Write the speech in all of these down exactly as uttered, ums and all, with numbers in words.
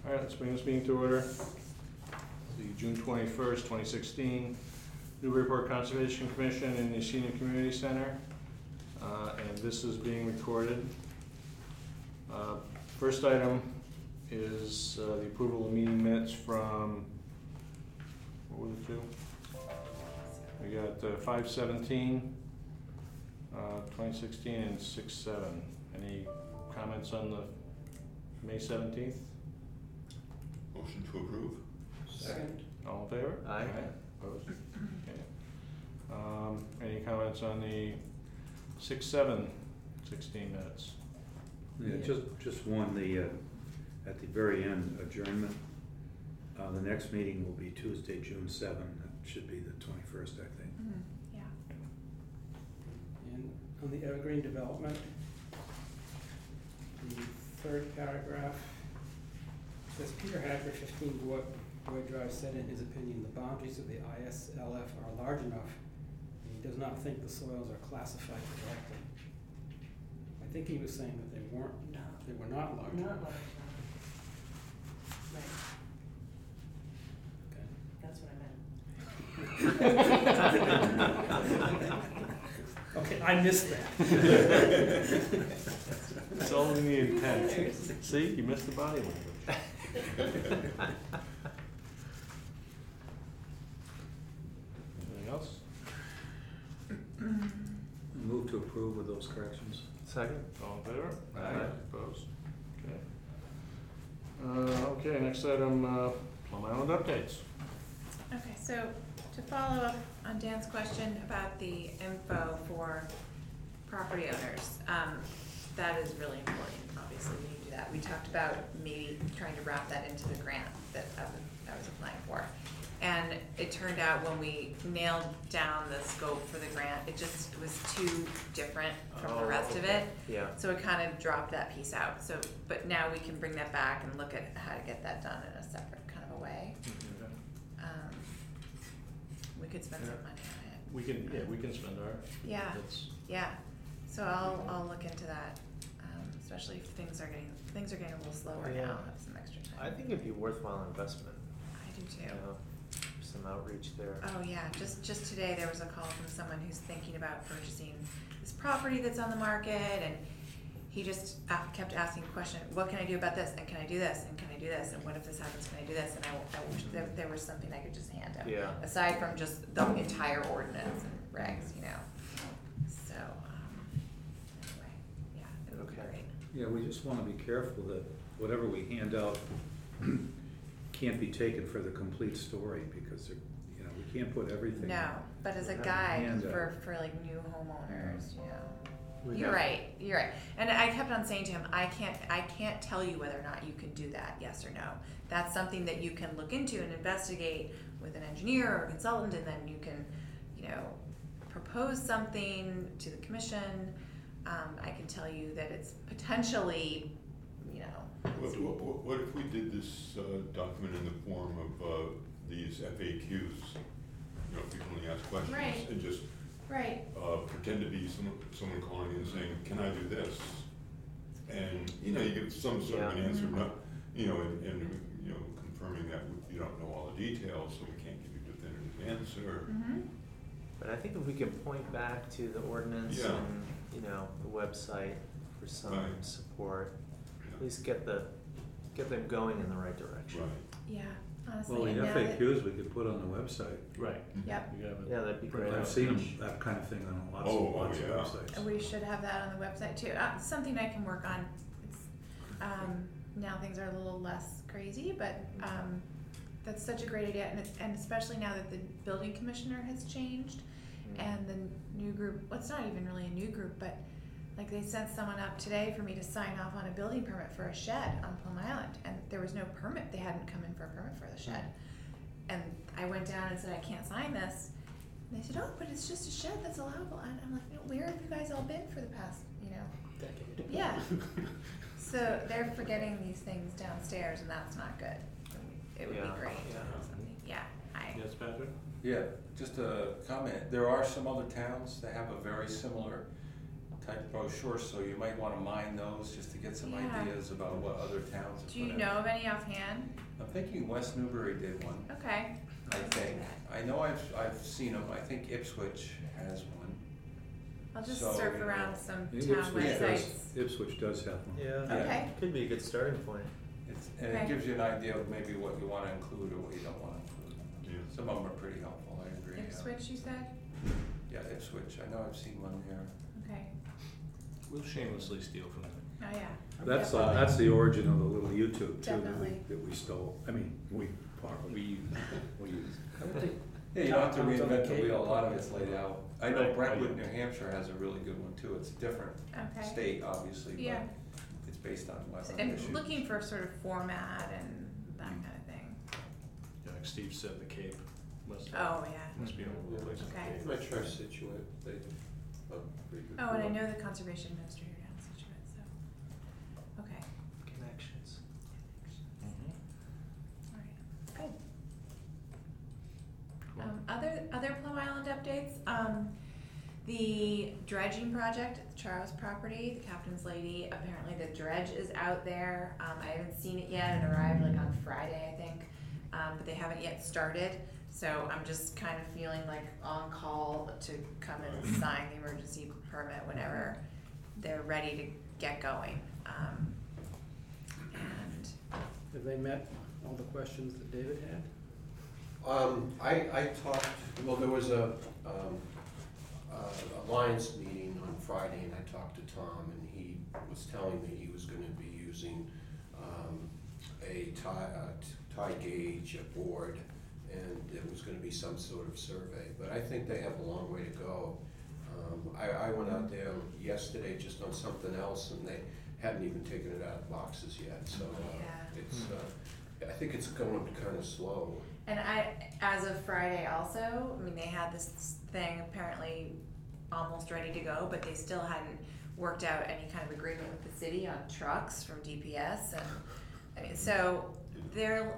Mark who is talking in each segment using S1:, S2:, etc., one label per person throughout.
S1: All right, let's bring this meeting to order. The June twenty-first, twenty sixteen, Newburyport Conservation Commission in the Senior Community Center. Uh, and this is being recorded. Uh, first item is uh, the approval of meeting minutes from, what were the two? We got uh, five seventeen, uh, twenty sixteen, and six seven. Any comments on the May seventeenth?
S2: Motion to approve.
S3: Second.
S1: All in favor?
S3: Aye.
S1: Opposed? Okay. Um, any comments on the six seven sixteen minutes?
S4: Yeah, just, just one, the, uh, at the very end, adjournment. Uh, the next meeting will be Tuesday, June seventh. That should be the twenty-first, I think.
S5: Mm, yeah.
S3: And on the Evergreen development, the third paragraph says Peter Hacker, fifteen Boyd, Boyd Drive, said in his opinion, the boundaries of the I S L F are large enough, and he does not think the soils are classified correctly. I think he was saying that they weren't,
S6: No.
S3: they were not large
S6: Not
S3: enough.
S6: large enough. Right, that's what I meant.
S3: Okay, I missed that.
S1: It's all in the intent. See, you missed the body language. Anything else?
S4: Move to approve with those corrections.
S1: Second. All in favor?
S4: Aye.
S1: Opposed? Okay. Uh, okay, next item, uh, Plum Island updates.
S5: Okay, so to follow up on Dan's question about the info for property owners, um, that is really important. Obviously, we need to do that. We talked about maybe trying to wrap that into the grant that I was, I was applying for. And it turned out when we nailed down the scope for the grant, it just was too different from the rest of it.
S3: Yeah.
S5: So it kind of dropped that piece out. So, but now we can bring that back and look at how to get that done in a separate kind of a way. Um, we could spend some
S1: Yeah.
S5: money on it.
S1: We can, yeah, we can spend our.
S5: Yeah.
S1: It's,
S5: Yeah, so I'll, I'll look into that, um, especially if things are getting, things are getting a little slower
S7: Yeah.
S5: now, have some extra time.
S7: I think it'd be worthwhile investment,
S5: I do
S7: you
S5: too.
S7: know, some outreach there.
S5: Oh yeah, just, just today there was a call from someone who's thinking about purchasing this property that's on the market, and he just a- kept asking the question, what can I do about this, and can I do this, and can I do this, and what if this happens, can I do this, and I, I wish there, there was something I could just hand him.
S7: Yeah.
S5: Aside from just the entire ordinance and regs, you know, so, um, anyway, yeah, it would be
S7: Okay.
S5: great.
S4: Yeah, we just want to be careful that whatever we hand out can't be taken for the complete story, because, there- you know, we can't put everything.
S5: No, but as a
S4: Have a
S5: guide
S4: handout.
S5: for, for like new homeowners, you know.
S7: We
S5: You're
S7: have-
S5: right, you're right. And I kept on saying to him, I can't, I can't tell you whether or not you can do that, yes or no. That's something that you can look into and investigate with an engineer or a consultant, and then you can, you know, propose something to the commission. Um, I can tell you that it's potentially, you know.
S2: What, what, what if we did this uh, document in the form of uh, these F A Qs, you know, frequently asked questions,
S5: Right.
S2: and just
S5: Right.
S2: uh, pretend to be someone, someone calling in saying, can I do this? And, you know, you get some sort of an
S7: Yeah.
S2: answer,
S5: Mhm.
S2: not, you know, and, and, you know, confirming that you don't know all the details, so we can't give you a definitive answer.
S5: Mm-hmm.
S7: But I think if we can point back to the ordinance
S2: Yeah.
S7: and, you know, the website for some
S2: Right.
S7: support,
S2: Yeah.
S7: at least get the, get them going in the right direction.
S2: Right.
S5: Yeah, honestly.
S4: Well,
S5: and
S4: the
S5: now that-
S4: F A Qs we could put on the website.
S1: right.
S5: Yep.
S1: You have it.
S7: Yeah, that'd be great.
S4: I've seen 'em- that kind of thing on lots
S2: Oh,
S4: of,
S2: oh,
S4: lots of
S2: yeah.
S4: websites.
S5: We should have that on the website too. Uh, something I can work on. It's, um, now things are a little less crazy, but um, that's such a great idea, and, it's, and especially now that the building commissioner has changed,
S7: Mm.
S5: and the new group. Well, it's not even really a new group, but like they sent someone up today for me to sign off on a building permit for a shed on Plum Island, and there was no permit. They hadn't come in for a permit for the shed, and I went down and said I can't sign this. And they said, oh, but it's just a shed that's allowable. And I'm like, no, where have you guys all been for the past, you know?
S3: Decade.
S5: Yeah. So they're forgetting these things downstairs, and that's not good. It would
S7: Yeah,
S5: be great.
S7: yeah.
S5: Something- Yeah, I,
S1: Yes, Patrick?
S8: Yeah, just a comment. There are some other towns that have a very similar
S6: type brochure, so you might wanna mine those just to get some
S5: Yeah.
S6: ideas about what other towns have put
S5: Do you
S6: in.
S5: know of any offhand?
S6: I'm thinking West Newbury did one,
S5: Okay.
S6: I think. I know I've, I've seen them, I think Ipswich has one.
S5: I'll just
S6: So,
S5: surf
S6: you know,
S5: around some
S4: I think
S5: town
S4: Ipswich does,
S5: websites.
S4: Ipswich does have one.
S7: Yeah.
S5: Okay.
S7: Could be a good starting point.
S6: It's, and
S5: Okay.
S6: it gives you an idea of maybe what you wanna include or what you don't wanna include.
S2: Yeah.
S6: Some of them are pretty helpful, I agree. yeah.
S5: Ipswich, you said?
S6: Yeah, Ipswich, I know I've seen one there.
S5: Okay.
S1: We'll shamelessly steal from them.
S5: Oh, yeah.
S4: That's,
S5: Definitely.
S4: uh, that's the origin of the little YouTube too, that we,
S5: Definitely.
S4: that we stole, I mean, we, partly.
S1: We,
S4: We used.
S3: I don't think
S6: Yeah, you don't have to
S3: Towns on the
S6: reinvent the
S3: Cape
S6: wheel, a lot of
S3: probably
S6: it's
S3: has
S6: laid
S3: one.
S6: out. I know
S1: Right,
S6: Brentwood,
S1: right.
S6: New Hampshire has a really good one too, it's a different
S5: Okay.
S6: state, obviously, but
S5: Yeah.
S6: it's based on wetland
S5: And
S6: issues.
S5: looking for sort of format and that kind of thing.
S1: yeah, like Steve said, the Cape must,
S5: Oh, yeah.
S1: must be all over the place.
S5: Okay.
S8: My try Situate, they, uh, pretty good.
S5: Oh, and I know the conservation administrator down in Situate, so, okay,
S7: Connections.
S5: all right, good. Um, other, other Plum Island updates, um, the dredging project at the Charles property, the Captain's Lady, apparently the dredge is out there. Um, I haven't seen it yet, it arrived like on Friday, I think, um, but they haven't yet started. So I'm just kind of feeling like on call to come and sign the emergency permit whenever they're ready to get going. Um, and,
S3: have they met all the questions that David had?
S8: Um, I, I talked, well, there was a, um, uh, Alliance meeting on Friday, and I talked to Tom, and he was telling me he was gonna be using, um, a tie, uh, t- tie gauge, a board, and it was gonna be some sort of survey, but I think they have a long way to go. Um, I, I went out there yesterday just on something else, and they hadn't even taken it out of boxes yet, so, uh,
S5: Yeah.
S8: it's, uh, I think it's going kinda slow.
S5: and I, as of Friday also, I mean, they had this thing apparently almost ready to go, but they still hadn't worked out any kind of agreement with the city on trucks from D P S, and, I mean, so they're,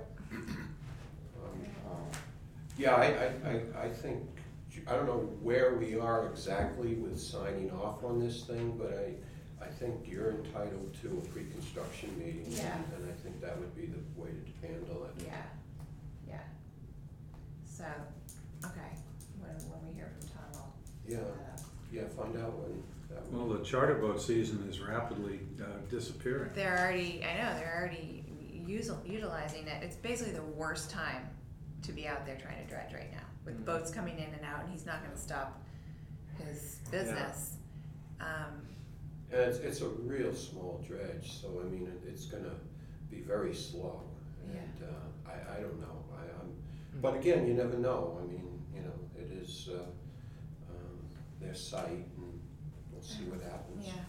S8: Um, Yeah, I, I, I, I think, I don't know where we are exactly with signing off on this thing, but I, I think you're entitled to a pre-construction meeting.
S5: Yeah.
S8: And I think that would be the way to handle it.
S5: yeah, yeah. So, okay, when, when we hear from Tom, I'll
S8: Yeah,
S5: set that up.
S8: yeah, find out when that
S4: Well,
S8: would.
S4: the charter boat season is rapidly uh, disappearing.
S5: They're already, I know, they're already usil- utilizing it. It's basically the worst time to be out there trying to dredge right now, with
S7: Mhm.
S5: boats coming in and out, and he's not gonna stop his business. Um,
S8: And it's, it's a real small dredge, so I mean, it- it's gonna be very slow.
S5: Yeah.
S8: And, uh, I, I don't know, I, I'm, but again, you never know, I mean, you know, it is, uh, um, their site, and we'll see what happens.
S5: yeah,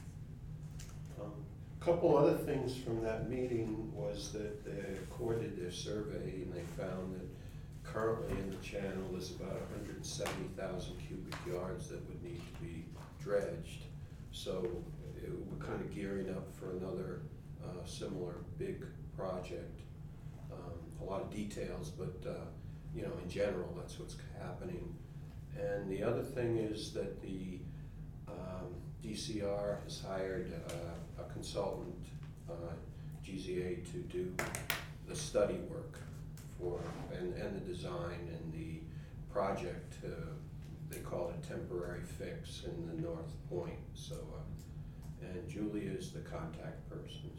S8: Um, Couple other things from that meeting was that they recorded their survey, and they found that currently in the channel there's about hundred and seventy thousand cubic yards that would need to be dredged. So it, we're kind of gearing up for another uh, similar big project. Um, a lot of details, but uh, you know, in general, that's what's happening. And the other thing is that the um, D C R has hired uh, a consultant, uh, G Z A, to do the study work for, and, and the design and the project. Uh, they call it temporary fix in the North Point. So, uh, and Julia is the contact person.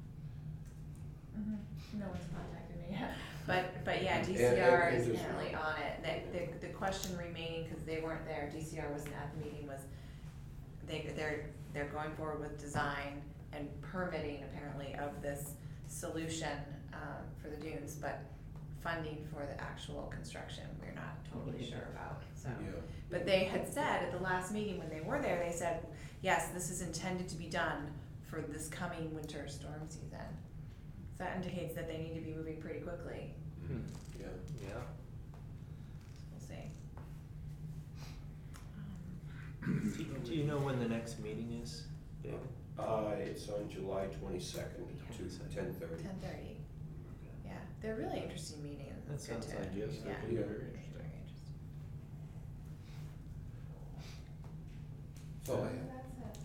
S8: So.
S5: mhm. No one's contacted me yet, but, but yeah,
S8: And-
S5: D C R
S8: and- and
S5: is
S8: just-
S5: apparently on it. The, the, the question remaining, cause they weren't there, D C R wasn't at the meeting, was they, they're, they're going forward with design and permitting apparently of this solution, um, for the dunes, but funding for the actual construction, we're not totally sure about, so.
S8: Yeah.
S5: But they had said at the last meeting when they were there, they said, yes, this is intended to be done for this coming winter storm season. So that indicates that they need to be moving pretty quickly,
S7: Hmm.
S8: Yeah.
S7: Yeah.
S5: we'll see.
S7: Do, do you know when the next meeting is, David?
S8: Uh, it's on July twenty-second to
S7: twenty-second.
S8: ten thirty.
S5: Ten thirty, yeah, they're really interesting meetings,
S7: That
S5: it's good
S7: sounds
S5: to,
S7: like-
S1: Yes,
S5: yeah,
S1: that could be
S8: Yeah.
S1: very interesting.
S5: very interesting.
S8: So I have.
S5: So that's it.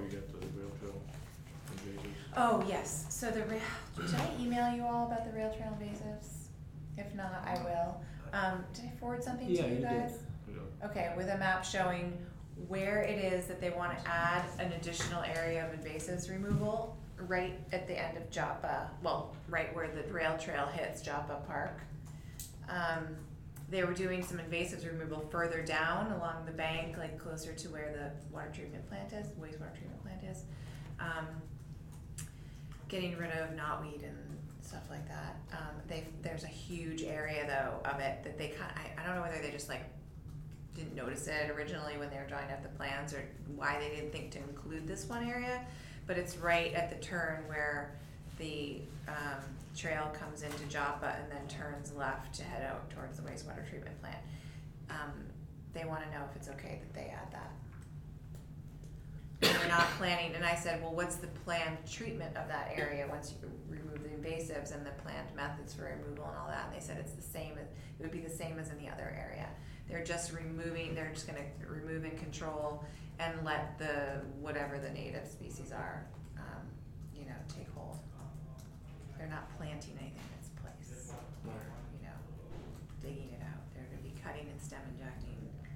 S1: get to the rail trail invasives.
S5: Oh, yes, so the rail, did I email you all about the rail trail invasives? If not, I will. Um, did I forward something to
S7: Yeah,
S5: you
S7: you did.
S5: guys?
S1: Yeah.
S5: Okay, with a map showing where it is that they wanna add an additional area of invasives removal right at the end of Joppa, well, right where the rail trail hits Joppa Park. Um, they were doing some invasives removal further down along the bank, like closer to where the water treatment plant is, wastewater treatment plant is. Um, getting rid of knotweed and stuff like that. Um, they, there's a huge area though of it that they kind, I, I don't know whether they just like didn't notice it originally when they were drawing up the plans or why they didn't think to include this one area, but it's right at the turn where the um, trail comes into Joppa and then turns left to head out towards the wastewater treatment plant. Um, they wanna know if it's okay that they add that. And we're not planning, and I said, well, what's the planned treatment of that area once you remove the invasives and the planned methods for removal and all that? And they said it's the same, as it would be the same as in the other area. They're just removing, they're just gonna remove and control and let the, whatever the native species are, um, you know, take hold. They're not planting anything in its place, or, you know, digging it out. They're gonna be cutting and stem injecting,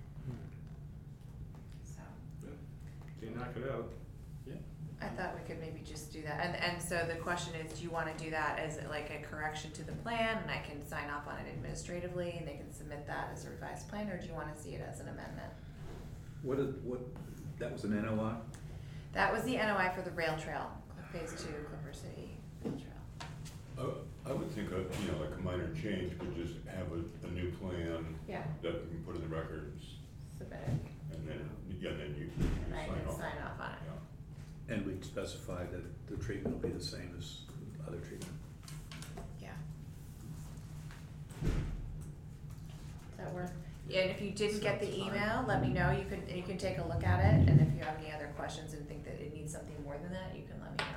S5: so.
S1: Can you knock it out? Yeah.
S5: I thought we could maybe just do that, and, and so the question is, do you wanna do that as like a correction to the plan, and I can sign off on it administratively, and they can submit that as a revised plan, or do you wanna see it as an amendment?
S4: What is, what, that was an N O I?
S5: That was the N O I for the rail trail, phase two, Clipper City Rail Trail.
S2: Uh, I would think, a, you know, like a minor change, but just have a, a new plan
S5: Yeah,
S2: that we can put in the records,
S5: submit it,
S2: and then, yeah, then you, you
S5: and I
S2: sign
S5: can
S2: off.
S5: sign off on it.
S2: Yeah.
S4: And we'd specify that the treatment will be the same as other treatment.
S5: Yeah. Does that work? Yeah, and if you didn't get the
S7: Sounds fine.
S5: email, let me know, you can, you can take a look at it, and if you have any other questions and think that it needs something more than that, you can let me know.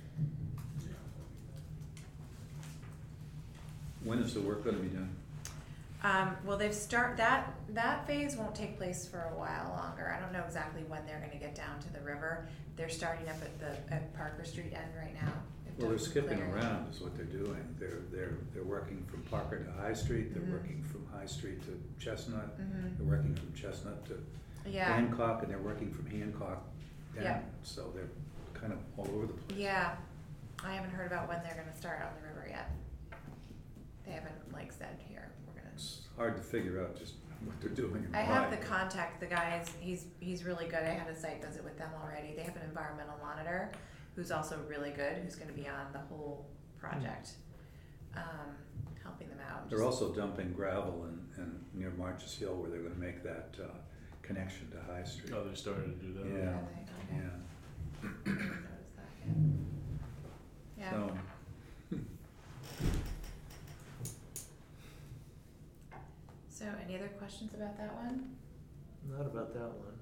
S4: When is the work gonna be done?
S5: Um, well, they've start, that, that phase won't take place for a while longer, I don't know exactly when they're gonna get down to the river. They're starting up at the, at Parker Street end right now. They've
S4: Well, they're
S5: done some
S4: skipping
S5: clearing.
S4: around is what they're doing. They're, they're, they're working from Parker to High Street, they're
S5: Mhm.
S4: working from High Street to Chestnut,
S5: Mhm.
S4: they're working from Chestnut to
S5: Yeah,
S4: Hancock, and they're working from Hancock
S5: Yeah.
S4: down. So they're kind of all over the place.
S5: yeah, I haven't heard about when they're gonna start on the river yet. They haven't like said here, we're gonna.
S4: It's hard to figure out just what they're doing and
S5: I
S4: why.
S5: have the contact, the guys, he's, he's really good, I had a site visit with them already, they have an environmental monitor who's also really good, who's gonna be on the whole project, um, helping them out.
S4: They're
S5: Just-
S4: also dumping gravel in, in near Marches Hill where they're gonna make that, uh, connection to High Street.
S1: Oh, they started to do that?
S4: Yeah,
S5: Are they? Okay.
S4: yeah.
S5: Didn't notice that yet. Yeah.
S4: So,
S5: So, any other questions about that one?
S7: Not about that one.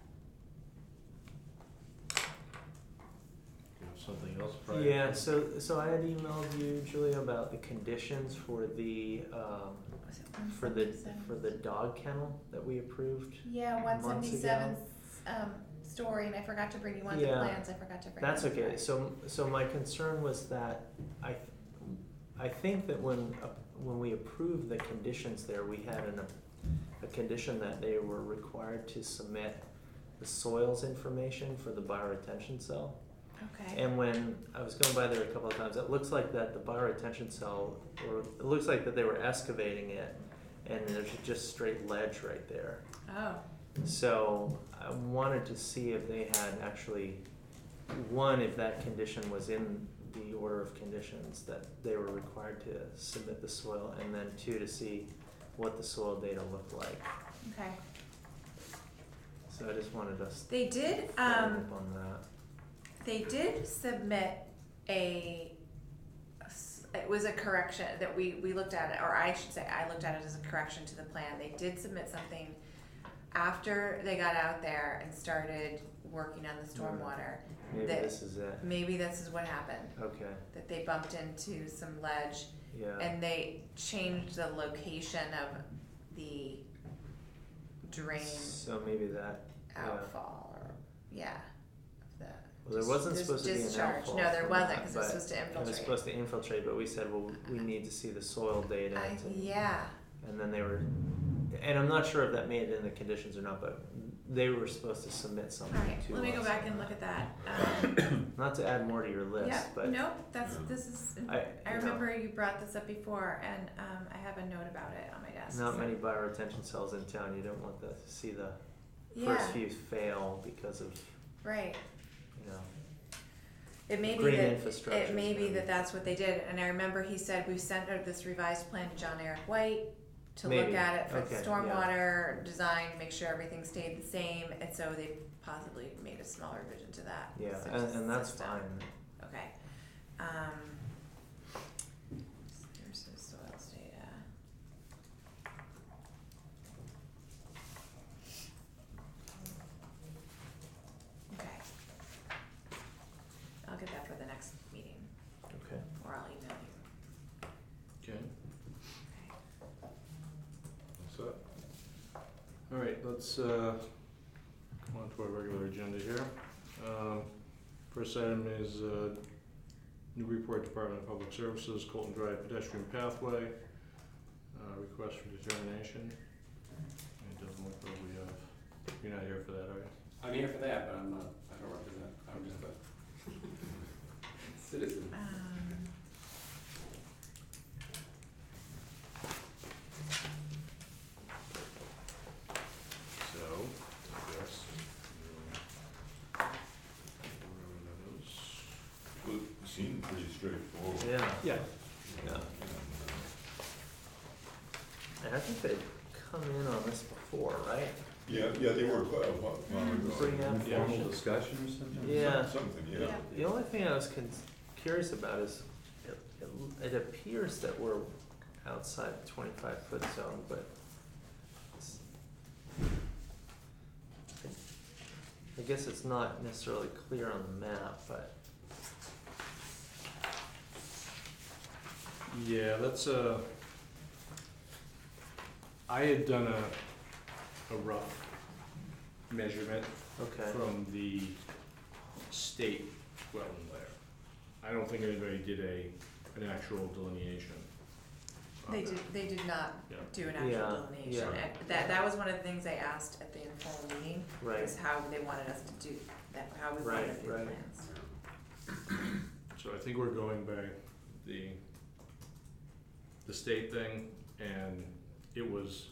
S1: You have something else prior?
S7: Yeah, so, so I had emailed you, Julia, about the conditions for the, um,
S5: Was it one
S7: for the,
S5: seventy-seven?
S7: for the dog kennel that we approved.
S5: Yeah, one
S7: months
S5: seventy-seven,
S7: ago.
S5: um, story, and I forgot to bring you one of the
S7: Yeah.
S5: plans, I forgot to bring.
S7: That's
S5: them.
S7: okay, so, so my concern was that I, I think that when, uh, when we approved the conditions there, we had an, a condition that they were required to submit the soils information for the bioretention cell.
S5: Okay.
S7: And when I was going by there a couple of times, it looks like that the bioretention cell, or it looks like that they were excavating it, and there's just straight ledge right there.
S5: Oh,
S7: So I wanted to see if they had actually, one, if that condition was in the order of conditions that they were required to submit the soil, and then two, to see what the soil data looked like.
S5: okay.
S7: So I just wanted us
S5: They did,
S7: to follow
S5: um,
S7: up on that.
S5: they did submit a, it was a correction that we, we looked at it, or I should say, I looked at it as a correction to the plan. They did submit something after they got out there and started working on the stormwater.
S7: Maybe
S5: that-
S7: this is it.
S5: Maybe this is what happened,
S7: Okay,
S5: that they bumped into some ledge
S7: yeah.
S5: and they changed the location of the drain
S7: So maybe that, yeah.
S5: outfall, or, yeah, of the,
S7: Well, there wasn't
S5: Dis-
S7: supposed to be an
S5: discharge.
S7: outfall.
S5: No, there
S7: from
S5: wasn't,
S7: that,
S5: 'cause it was
S7: but
S5: supposed to
S7: It was
S5: infiltrate.
S7: supposed to infiltrate, but we said, well, we need to see the soil data.
S5: I,
S7: to-
S5: yeah,
S7: And then they were, and I'm not sure if that made it in the conditions or not, but they were supposed to submit something
S5: alright,
S7: to us.
S5: let me go back and look at that. Um,
S7: Not to add more to your list,
S5: yeah,
S7: but
S5: nope, that's,
S2: Yeah.
S5: this is,
S7: I,
S5: I
S7: you know,
S5: remember you brought this up before, and, um, I have a note about it on my desk.
S7: not
S5: so-
S7: many bioretention cells in town. You don't want the, to see the
S5: Yeah,
S7: first few fail because of,
S5: right.
S7: you know,
S5: It may be
S7: green
S5: that,
S7: infrastructure.
S5: it may be that that's what they did, and I remember he said, we sent out this revised plan to John Eric White to look
S7: Maybe.
S5: at it for
S7: Okay, yeah.
S5: stormwater design, make sure everything stayed the same, and so they possibly made a small revision to that.
S7: Yeah,
S5: sys-
S7: and, and that's
S5: system.
S7: fine.
S5: Okay, um, here's his soils data. Okay. I'll get that for the next meeting,
S7: Okay.
S5: or I'll email you.
S1: Okay. What's up? All right, let's, uh, come on to our regular agenda here. Um, first item is, uh, Newburyport Department of Public Services, Colton Drive pedestrian pathway, uh, request for determination. It doesn't look like we have, you're not here for that, are you?
S9: I'm here for that, but I'm not, I don't represent, I'm just a citizen.
S5: Um,
S1: So, I guess. um, whatever that is.
S2: Well, it seemed pretty straightforward.
S7: Yeah.
S1: Yeah.
S7: Yeah.
S2: And,
S7: And I think they've come in on this before, right?
S2: uh, Yeah, yeah, they were quite a while while ago.
S7: Pretty
S1: Yeah.
S4: Formal discussion or something?
S7: Yeah.
S2: Some- Something, yeah.
S5: Yeah.
S7: The only thing I was con- curious about is, it, it, it appears that we're outside the twenty-five foot zone, but it's- I guess it's not necessarily clear on the map, but
S1: Yeah, that's a, I had done a, a rough measurement
S7: okay.
S1: from the state wetland layer. I don't think anybody did a, an actual delineation. on
S5: They
S1: that.
S5: did, they did not
S1: Yeah.
S5: do an actual
S7: Yeah,
S5: delineation,
S7: yeah.
S5: and that, that was one of the things I asked at the informal meeting,
S7: Right.
S5: is how they wanted us to do, that, how we wanted
S7: Right,
S5: to do
S7: right.
S5: plans.
S1: So I think we're going by the, the state thing, and it was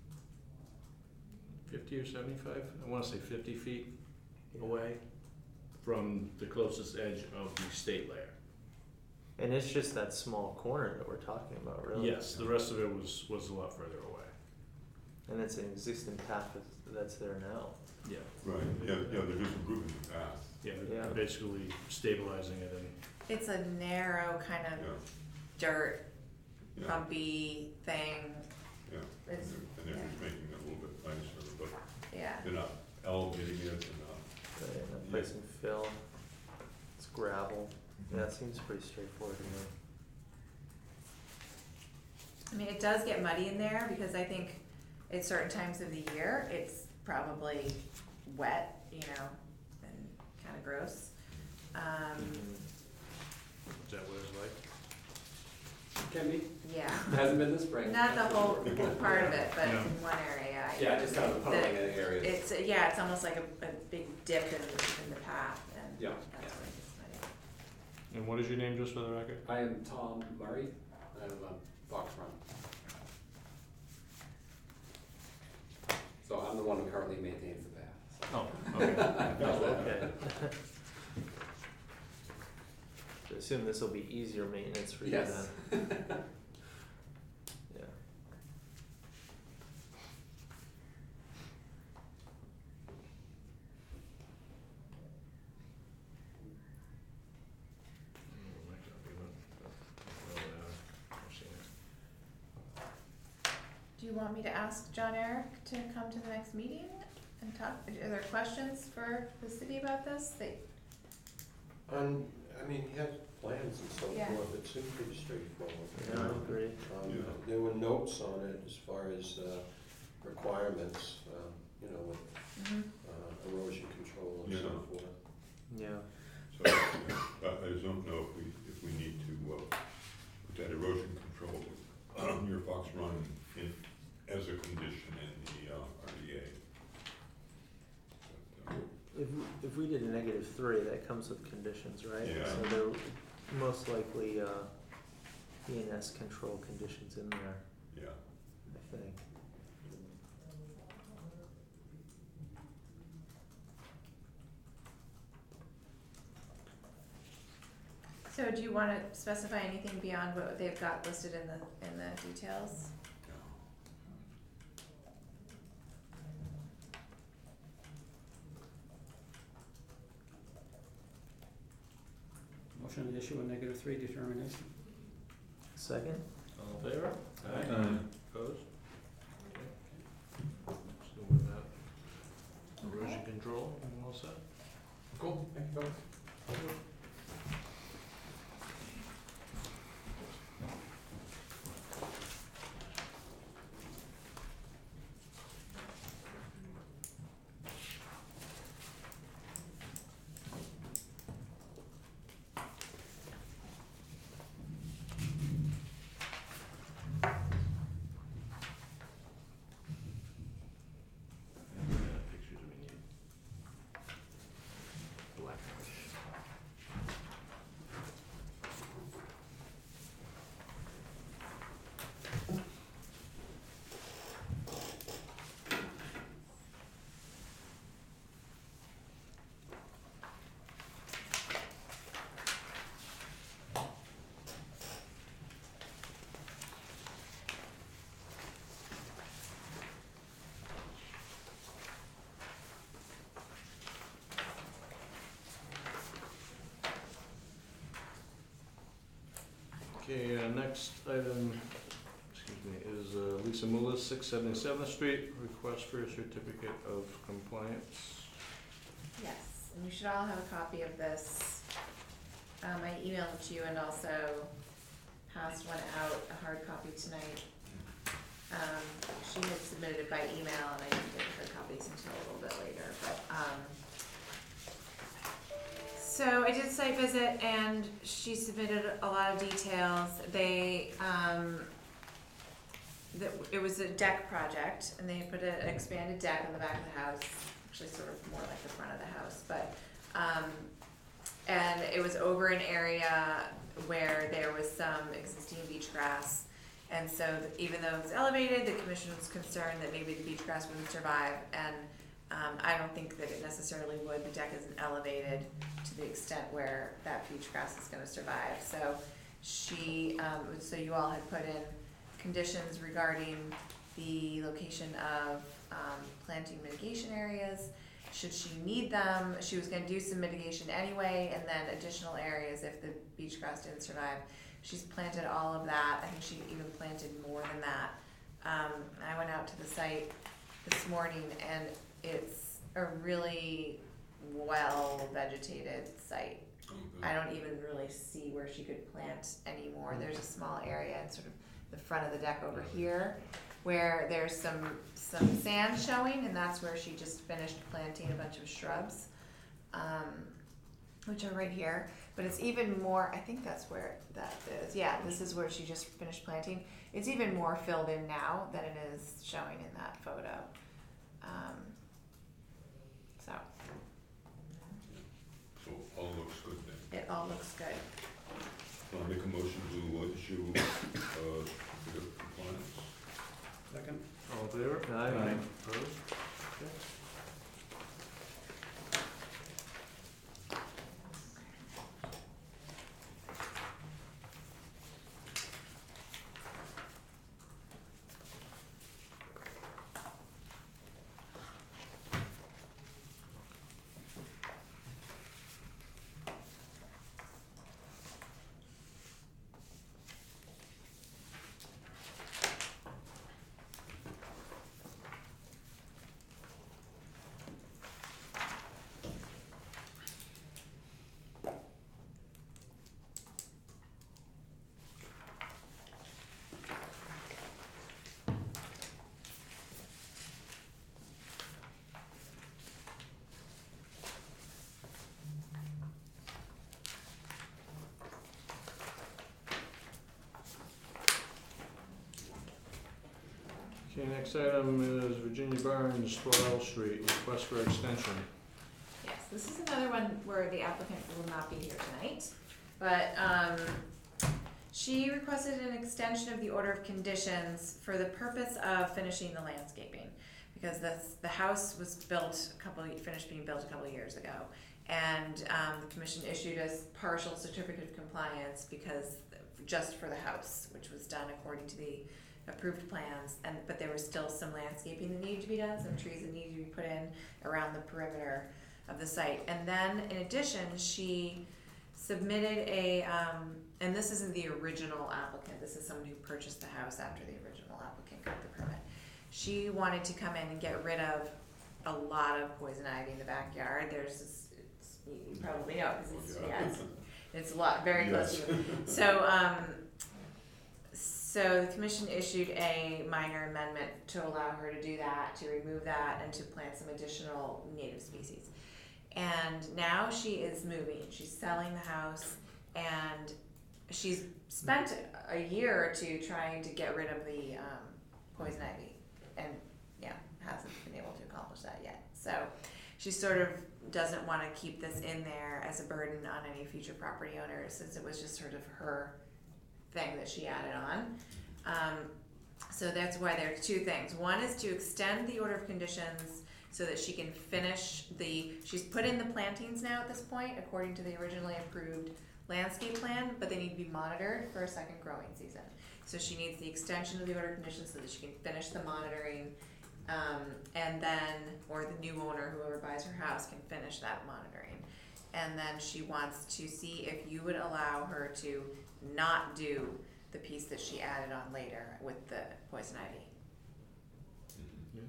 S1: fifty or seventy-five, I wanna say fifty feet
S7: Yeah.
S1: away from the closest edge of the state layer.
S7: And it's just that small corner that we're talking about, really.
S1: Yes, the rest of it was, was a lot further away.
S7: And it's an existing path that's, that's there now.
S1: Yeah.
S2: Right, yeah, yeah, they're just improving the path.
S1: Yeah,
S7: Yeah.
S1: they're basically stabilizing it and,
S5: It's a narrow kind of
S2: Yeah,
S5: dirt,
S2: yeah,
S5: bumpy thing,
S2: yeah. And
S5: it's-
S2: they're, and they're just making it a little bit nicer, but
S5: yeah.
S2: they're not elevating it, they're not.
S7: Right, and that place and fill, it's gravel. Yeah, it seems pretty straightforward to me.
S5: I mean, it does get muddy in there, because I think at certain times of the year, it's probably wet, you know, and kinda gross. Um,
S7: Mm-hmm.
S1: is that what it's like?
S9: Can be,
S5: yeah,
S9: hasn't been this spring.
S5: not the whole part of it, but
S1: No.
S5: in one area, I-
S9: Yeah, just kind of puddling in the areas.
S5: It's, yeah, it's almost like a, a big dip in, in the path, and
S9: Yeah,
S5: that's
S9: yeah.
S5: where it gets muddy.
S1: And what is your name, just for the record?
S9: I am Tom Murray, I live on Fox Run. So I'm the one who currently maintains the path, so.
S1: Oh, okay.
S7: Okay. I assume this will be easier maintenance for you then.
S9: Yes.
S7: Yeah.
S5: Do you want me to ask John Eric to come to the next meeting and talk, are there questions for the city about this? They,
S8: Um, I mean, he has plans and so
S5: Yeah.
S8: forth, it seemed pretty straightforward.
S7: Yeah, I agree.
S8: Um,
S2: Yeah.
S8: There were notes on it as far as uh, requirements, uh, you know, with
S5: mhm.
S8: uh, erosion control and
S2: Yeah.
S8: so forth.
S7: Yeah. if we did a negative three, that comes with conditions, right?
S2: Yeah.
S7: So there are most likely, uh, E N S control conditions in there,
S2: Yeah.
S7: I think.
S5: So do you wanna specify anything beyond what they've got listed in the, in the details?
S3: Motion to issue a negative three determination.
S7: Second?
S1: All in favor?
S4: Aye.
S1: Opposed? Okay. So with that, erosion control, and all set?
S9: Cool, thank you both.
S1: And, uh, pictures we need. Black. Okay, uh, next item, excuse me, is uh, Lisa Mullis, six seventy-seventh Street, request for a certificate of compliance.
S5: Yes, and you should all have a copy of this. Um, I emailed it to you and also passed one out, a hard copy tonight. Um, she had submitted it by email and I didn't get her copies until a little bit later, but, um, so I did a site visit and she submitted a lot of details. They, um, the, it was a deck project and they put an expanded deck on the back of the house, actually sort of more like the front of the house, but, um, and it was over an area where there was some existing beach grass. And so th- even though it was elevated, the commission was concerned that maybe the beach grass wouldn't survive. And um, I don't think that it necessarily would. The deck isn't elevated to the extent where that beach grass is gonna survive. So she, um, so you all had put in conditions regarding the location of um, planting mitigation areas. Should she need them, she was gonna do some mitigation anyway, and then additional areas if the beach grass didn't survive. She's planted all of that. I think she even planted more than that. Um, I went out to the site this morning and it's a really well vegetated site. I don't even really see where she could plant anymore. There's a small area in sort of the front of the deck over here where there's some, some sand showing, and that's where she just finished planting a bunch of shrubs, um, which are right here. But it's even more, I think that's where that is. Yeah, this is where she just finished planting. It's even more filled in now than it is showing in that photo. Um, so.
S2: So all looks good then.
S5: It all looks good.
S2: I'll make a motion to uh, issue, uh, certificate of compliance.
S3: Second?
S1: All in favor?
S7: Aye.
S1: Opposed? Okay. Okay, next item is Virginia Barnes, twelve Street, request for extension.
S5: Yes. This is another one where the applicant will not be here tonight, but, um, she requested an extension of the order of conditions for the purpose of finishing the landscaping. Because the, the house was built a couple, finished being built a couple of years ago. And, um, the commission issued a partial certificate of compliance because, just for the house, which was done according to the approved plans, and, but there was still some landscaping that needed to be done, some trees that needed to be put in around the perimeter of the site. And then, in addition, she submitted a, um, and this isn't the original applicant, this is someone who purchased the house after the original applicant got the permit. She wanted to come in and get rid of a lot of poison ivy in the backyard. There's this, it's, you probably know, because it's, yeah, it's, it's a lot, very close to you. So, um, so the commission issued a minor amendment to allow her to do that, to remove that, and to plant some additional native species. And now she is moving, she's selling the house, and she's spent a year or two trying to get rid of the, um, poison ivy, and, yeah, hasn't been able to accomplish that yet. So, she sort of doesn't wanna keep this in there as a burden on any future property owners, since it was just sort of her thing that she added on. Um, so that's why there's two things. One is to extend the order of conditions so that she can finish the, she's put in the plantings now at this point, according to the originally approved landscape plan, but they need to be monitored for a second growing season. So she needs the extension of the order of conditions so that she can finish the monitoring, um, and then, or the new owner, whoever buys her house, can finish that monitoring. And then she wants to see if you would allow her to not do the piece that she added on later with the poison ivy.
S1: Yeah.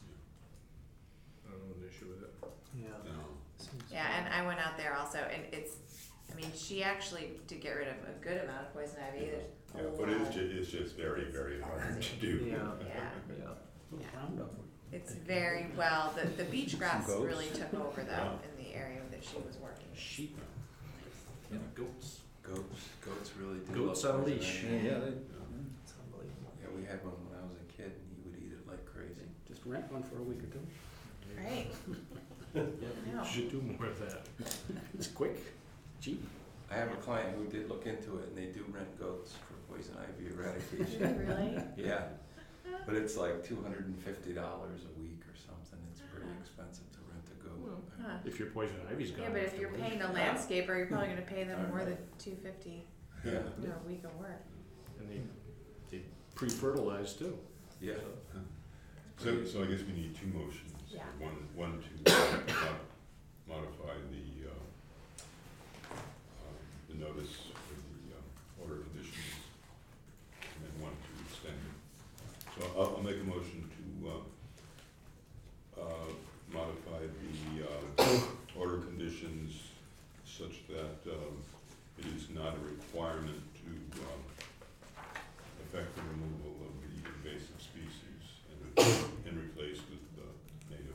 S1: I don't have an issue with it.
S7: Yeah.
S2: No.
S7: Seems
S5: Yeah, and I went out there also, and it's, I mean, she actually did get rid of a good amount of poison ivy. There's a
S2: Yeah,
S5: lot.
S2: but it's ju- it's just very, very hard to do.
S7: Yeah.
S5: Yeah.
S7: Yeah.
S3: Roundup.
S5: It's very well, the, the beach grass
S4: goats.
S5: really took over though
S2: Yeah.
S5: in the area that she was working.
S1: Sheep. Yeah, goats.
S6: Goats, goats really do.
S1: Goats
S6: love
S1: on a
S6: poison
S1: leash.
S6: ivy.
S4: Yeah, they,
S7: It's unbelievable.
S6: Yeah, we had one when I was a kid, and he would eat it like crazy.
S3: Just rent one for a week or two.
S5: Right,
S1: Yeah,
S5: know.
S1: you should do more of that.
S3: It's quick, cheap.
S6: I have a client who did look into it, and they do rent goats for poison ivy
S5: Did
S6: eradication.
S5: you really?
S6: Yeah, but it's like two hundred and fifty dollars a week or something. It's pretty expensive to rent a goat.
S5: Huh.
S1: If your poison ivy's gone.
S5: Yeah, but if you're
S1: after a
S5: paying
S1: week.
S5: a landscaper, you're probably gonna pay them more than two fifty,
S2: Yeah.
S5: you know, a week of work.
S1: And they, they pre-fertilize too.
S6: Yeah.
S2: So, so I guess we need two motions.
S5: Yeah.
S2: One, one to uh, mod- modify the, uh, um, the notice for the uh, order of conditions, and then one to extend it. So I'll, I'll make a motion to uh, uh, modify the uh, order conditions such that um, it is not a requirement to um, effect the removal of the invasive species and, and replace with the native.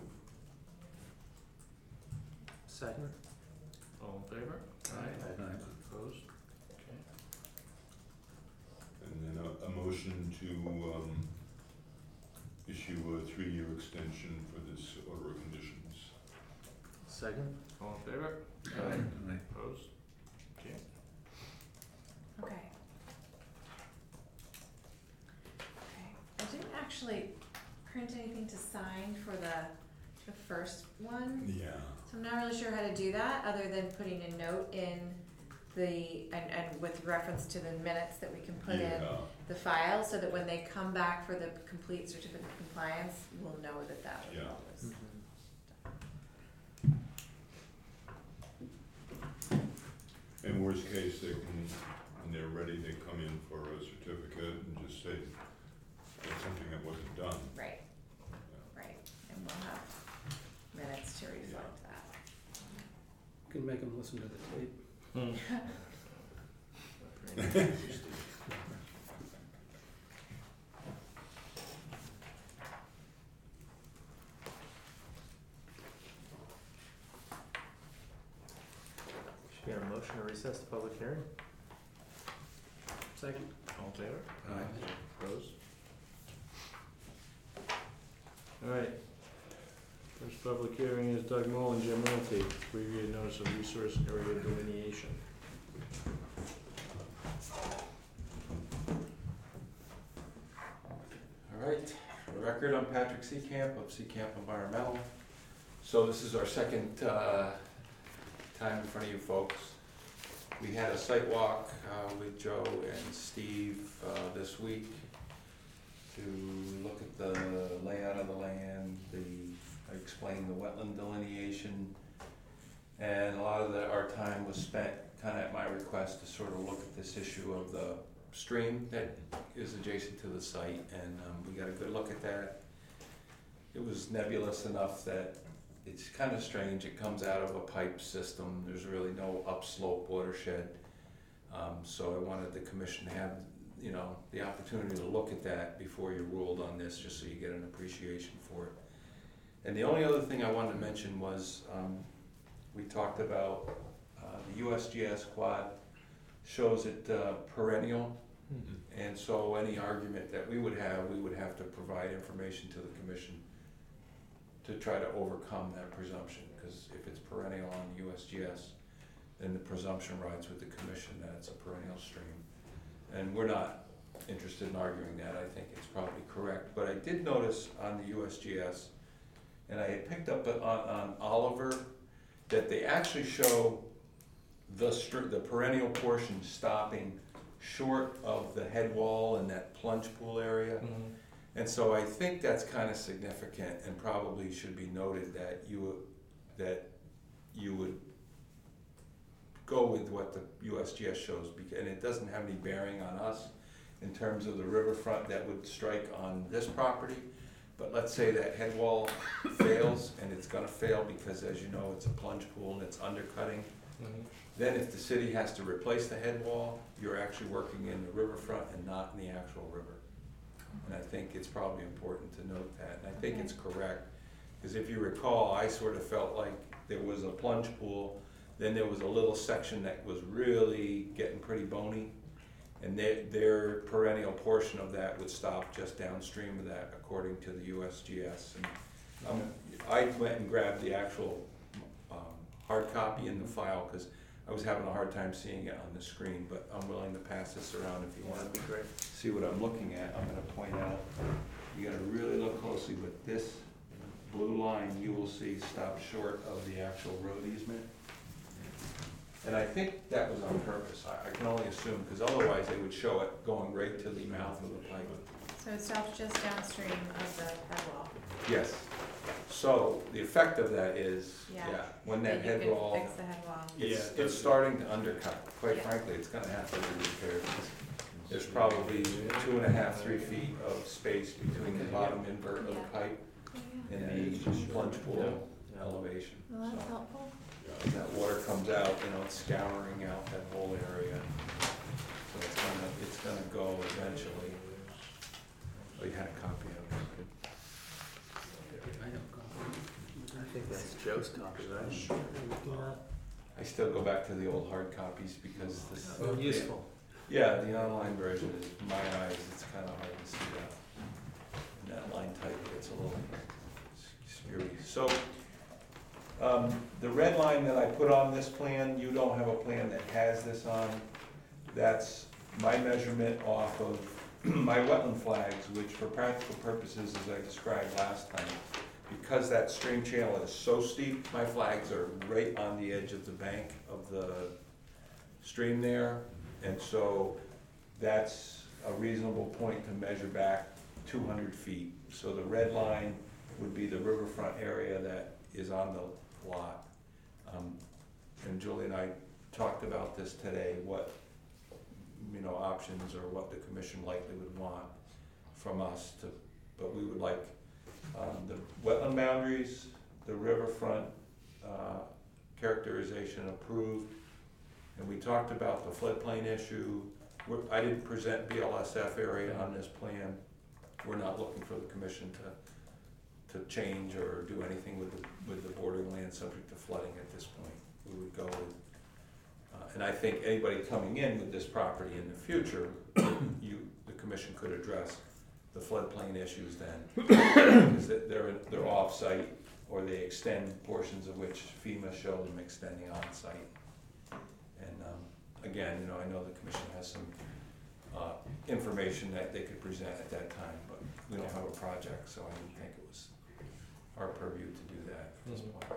S7: Second?
S1: All in favor?
S4: Aye.
S1: Opposed? Okay.
S2: And then a, a motion to um, issue a three-year extension for this order of conditions.
S7: Second?
S1: All in favor?
S4: Aye. Aye.
S1: Opposed? Okay.
S5: Okay. Okay, I didn't actually print anything to sign for the, the first one.
S2: Yeah.
S5: So I'm not really sure how to do that, other than putting a note in the, and, and with reference to the minutes that we can put in
S2: Yeah.
S5: the file, so that when they come back for the complete certificate of compliance, we'll know that that was
S2: Yeah.
S5: all was.
S2: In worst case, they can, when they're ready, they come in for a certificate and just say, it's something that wasn't done.
S5: Right, right, and we'll have minutes to reflect that.
S3: You can make them listen to the tape.
S1: Hmm.
S7: Should be a motion to recess the public hearing?
S3: Second.
S1: All in favor?
S6: Aye.
S1: Opposed? All right. First Public hearing is Doug Mullen, Jim Murphy, three-year notice of resource area delineation.
S6: All right, for the record, I'm Patrick Seacamp of Seacamp Environmental. So this is our second uh, time in front of you folks. We had a site walk uh, with Joe and Steve uh, this week to look at the layout of the land, the, I explained the wetland delineation, and a lot of the, our time was spent kind of at my request to sort of look at this issue of the stream that is adjacent to the site, and um, we got a good look at that. It was nebulous enough that it's kind of strange. It comes out of a pipe system. There's really no upslope watershed. Um, so I wanted the commission to have, you know, the opportunity to look at that before you ruled on this, just so you get an appreciation for it. And the only other thing I wanted to mention was um, we talked about uh, the U S G S quad shows it uh, perennial. Mm-hmm. And so any argument that we would have, we would have to provide information to the commission to try to overcome that presumption, because if it's perennial on the U S G S, then the presumption rides with the commission that it's a perennial stream. And we're not interested in arguing that. I think it's probably correct. But I did notice on the U S G S, and I had picked up on, on Oliver, that they actually show the str- the perennial portion stopping short of the head wall and that plunge pool area. Mm-hmm. And so I think that's kind of significant, and probably should be noted that you that you would go with what the U S G S shows, and it doesn't have any bearing on us in terms of the riverfront that would strike on this property. But let's say that head wall fails, and it's going to fail because, as you know, it's a plunge pool and it's undercutting. Mm-hmm. Then if the city has to replace the head wall, you're actually working in the riverfront and not in the actual river. And I think it's probably important to note that. And I think it's correct, because if you recall, I sort of felt like there was a plunge pool, then there was a little section that was really getting pretty bony, and their, their perennial portion of that would stop just downstream of that, according to the U S G S. And um, I went and grabbed the actual um, hard copy in the file, because I was having a hard time seeing it on the screen, but I'm willing to pass this around if you want to be great. See what I'm looking at. I'm going to point out, you got to really look closely with this blue line. You will see stop short of the actual road easement. And I think that was on purpose. I, I can only assume, because otherwise they would show it going right to the mouth of the pipe.
S5: So it stops just downstream of the head wall.
S6: Yes. So the effect of that is,
S5: Yeah.
S6: yeah, when that
S5: Then you
S6: head
S5: could
S6: wall,
S5: fix the head wall.
S6: it's,
S1: Yeah.
S6: it's starting to undercut. Quite
S5: Yeah.
S6: frankly, it's gonna have to be repaired. There's probably two and a half, three feet of space between the bottom invert of the
S5: Yeah.
S6: pipe
S5: Yeah.
S6: and the plunge pool
S4: Yeah.
S6: elevation.
S5: Well, that's
S6: So
S5: helpful.
S6: as that water comes out, you know, it's scouring out that whole area. So it's gonna, it's gonna go eventually. Oh, you had a copy of it.
S9: I have a copy.
S7: I think that's Joe's copy, right?
S6: I still go back to the old hard copies because this.
S7: Oh, useful.
S6: Yeah, the online version is, in my eyes, it's kind of hard to see that. And that line type gets a little spurious. So, um, the red line that I put on this plan, you don't have a plan that has this on. That's my measurement off of my wetland flags, which for practical purposes, as I described last time, because that stream channel is so steep, my flags are right on the edge of the bank of the stream there. And so that's a reasonable point to measure back two hundred feet. So the red line would be the riverfront area that is on the lot. Um, and Julie and I talked about this today, what, you know, options or what the commission likely would want from us to, but we would like um, the wetland boundaries, the riverfront uh, characterization approved. And we talked about the floodplain issue. We're, I didn't present B L S F area on this plan. We're not looking for the commission to to change or do anything with the with the bordering land subject to flooding at this point. We would go with, uh, and I think anybody coming in with this property in the future, you the commission could address the floodplain issues then, because they're they're off-site or they extend portions of which FEMA showed them extending on site. And, um, again, you know, I know the commission has some, uh, information that they could present at that time, but we don't have a project, so I didn't think it was our purview to do that at this
S1: Mhm.
S6: point.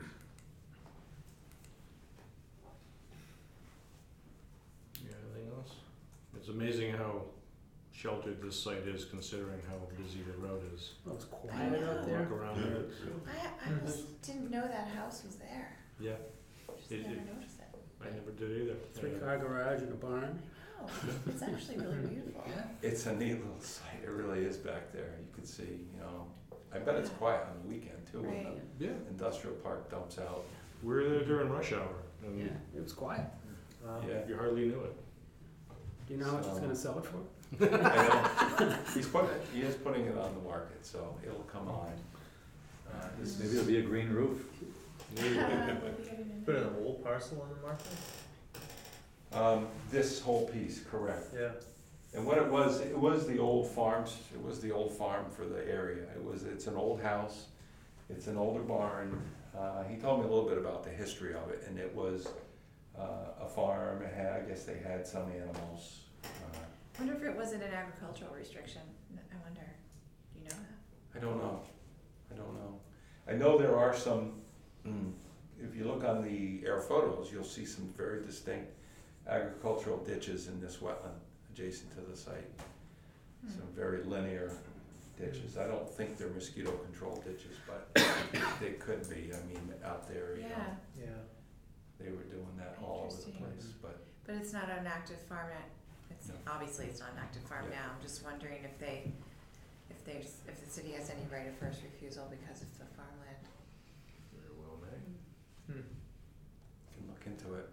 S1: You got anything else? It's amazing how sheltered this site is considering how busy the road is.
S3: Well, it's
S5: I
S3: quiet
S5: know.
S3: out there.
S1: Walk around there.
S5: I, I was, didn't know that house was there.
S1: Yeah,
S5: Just
S1: It-
S5: never
S1: it-
S5: noticed it.
S1: I never did either.
S3: Three
S1: Yeah.
S3: car garage and a barn.
S5: Oh, it's actually really beautiful.
S6: It's a neat little site, it really is back there, you can see, you know, I bet it's quiet on the weekend too, when
S5: Right.
S6: the
S1: Yeah,
S6: industrial park dumps out.
S1: we were there during rush hour, and
S3: It was quiet.
S7: Wow.
S6: Yeah.
S1: you hardly knew it.
S3: Do you know how much it's
S6: So-
S3: gonna sell it for?
S6: I know. He's putting, it- he is putting it on the market, so it'll come on. Uh, this
S4: Maybe
S6: is,
S4: it'll be a green roof.
S5: We'll be getting into
S7: Put in
S5: it.
S7: a whole parcel on the market?
S6: um, this whole piece, correct.
S7: Yeah.
S6: And what it was, it was the old farms, it was the old farm for the area. It was, it's an old house, it's an older barn. Uh, he told me a little bit about the history of it, and it was, uh, a farm, it had, I guess they had some animals. Uh,
S5: I wonder if it wasn't an agricultural restriction. N- I wonder. Do you know that?
S6: I don't know, I don't know. I know there are some, mm, if you look on the air photos, you'll see some very distinct agricultural ditches in this wetland adjacent to the site.
S5: Hmm.
S6: Some very linear ditches. I don't think they're mosquito control ditches, but they could be. I mean, out there, you know,
S5: Yeah,
S7: Yeah.
S6: they were doing that all over the
S5: Interesting.
S6: place, but
S5: but it's not an active farm yet. It's,
S6: No.
S5: obviously it's not an active farm
S6: Yeah.
S5: now. I'm just wondering if they, if there's, if the city has any right of first refusal because of the farmland.
S1: Very well made.
S7: Hmm.
S6: you can look into it.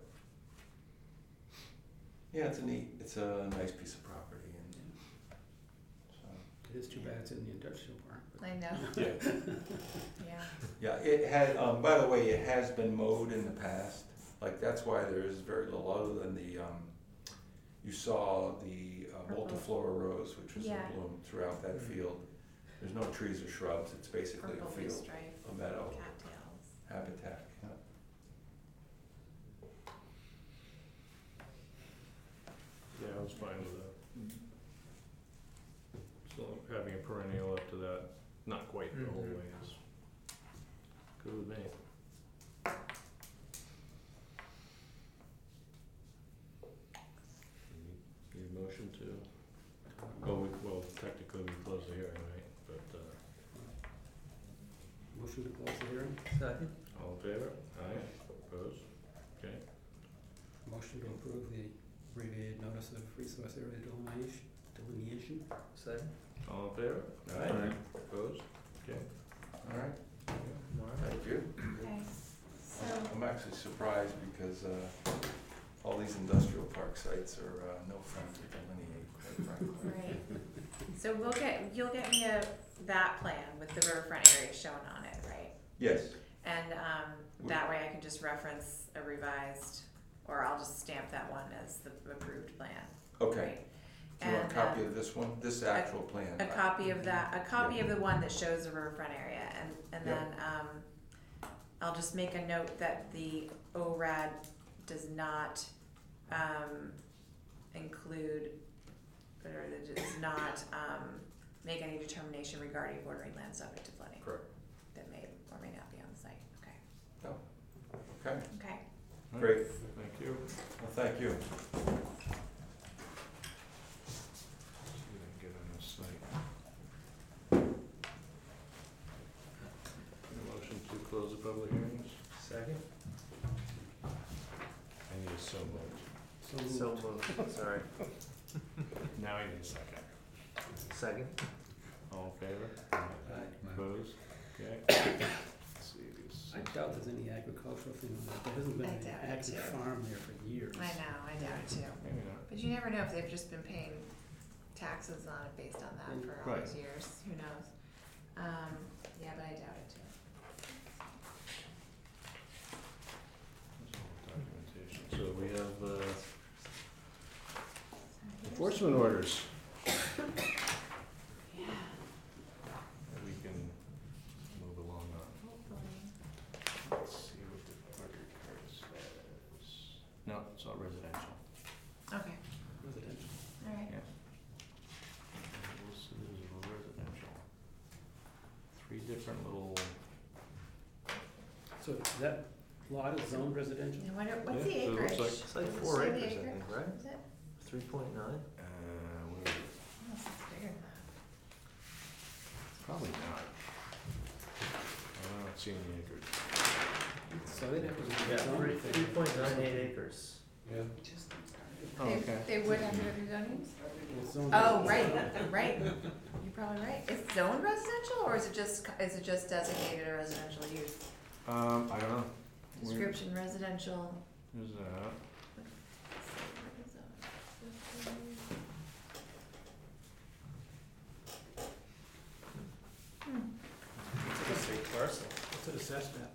S6: Yeah, it's a neat, it's a nice piece of property, and so,
S3: It is too bad it's in the industrial park. but-
S5: I know,
S6: yeah.
S5: yeah.
S6: Yeah, it had, um, by the way, it has been mowed in the past, like, that's why there is very little other than the, um, you saw the uh,
S5: Purple.
S6: multiflora rose, which was in
S5: Yeah.
S6: bloom throughout that
S7: Mhm.
S6: field. There's no trees or shrubs, it's basically a
S5: Purple
S6: field,
S5: stripe,
S6: a meadow
S5: cattails.
S6: habitat, yeah.
S1: Yeah, I was fine with that. So having a perennial up to that, not quite the whole
S7: Mhm.
S1: way is good with me. Need- Need a motion to, oh, we, well, technically we closed the hearing, right? But, uh,
S3: Motion to close the hearing.
S7: Second?
S1: all in favor? Aye, opposed? Okay,
S3: Motion to approve the abbreviated notice of resource area delineation, delineation.
S7: Second?
S1: all in favor?
S6: Aye.
S1: Opposed? Okay.
S6: All right,
S7: Mark?
S6: thank you.
S5: Okay, so,
S6: I'm actually surprised because, uh, all these industrial park sites are, uh, no fun to delineate, quite frankly.
S5: right. So we'll get, you'll get me a, that plan with the riverfront area shown on it, right?
S6: Yes,
S5: And, um, that way I can just reference a revised, or I'll just stamp that one as the approved plan,
S6: okay.
S5: right?
S6: Do you want a
S5: And,
S6: copy
S5: uh,
S6: of this one, this actual plan?
S5: A copy of that, a copy of the one that shows the riverfront area, and, and
S6: Yeah.
S5: then, um, I'll just make a note that the O R A D does not, um, include, or that it does not, um, make any determination regarding bordering land subject to flooding.
S6: Correct.
S5: That may or may not be on the site, okay,
S6: Okay,
S5: okay.
S6: great,
S1: Thank you.
S6: well, thank you.
S1: See if I can get on this site. A motion to close the public hearings?
S7: Second?
S1: I need a so moved.
S3: So moved.
S7: So moved, sorry.
S1: Now I need a second.
S7: Second?
S1: All in favor?
S3: Aye.
S1: Opposed? Okay. Let's see these.
S3: I doubt there's any agricultural thing on that. There hasn't been
S5: I
S3: an
S5: doubt it
S3: active
S5: too.
S3: farm there for years.
S5: I know, I doubt it too.
S1: Maybe not.
S5: But you never know if they've just been paying taxes on it based on that for all
S1: Right.
S5: those years, who knows? Um, yeah, but I doubt it too.
S1: Documentation. So we have, uh, enforcement orders
S5: Yeah.
S1: that we can move along on.
S3: So that lot is zoned residential?
S5: I wonder, what's the
S1: Yeah, so it looks
S5: acreage?
S1: like-
S7: It's like
S5: Does it
S7: four
S5: say the
S7: acres, I
S5: acre?
S7: think, right?
S5: Is it?
S7: Three point nine?
S1: Uh, where-
S5: Unless it's bigger than that.
S1: Probably not. I'm not seeing the acreage.
S3: So they'd have to.
S7: Yeah,
S3: zone
S7: three,
S3: it.
S7: three point nine eight acres.
S8: Yeah.
S1: Oh,
S5: They-
S1: okay.
S5: They would have to go through zonings?
S3: It's zoned
S5: Oh,
S3: residential.
S5: right, right. You're probably right. Is it zoned residential or is it just, is it just designated a residential use?
S1: Um, I don't know. Where-
S5: Description residential.
S1: Where's that?
S5: Hmm.
S7: It's like a big parcel.
S3: What's it assessed at?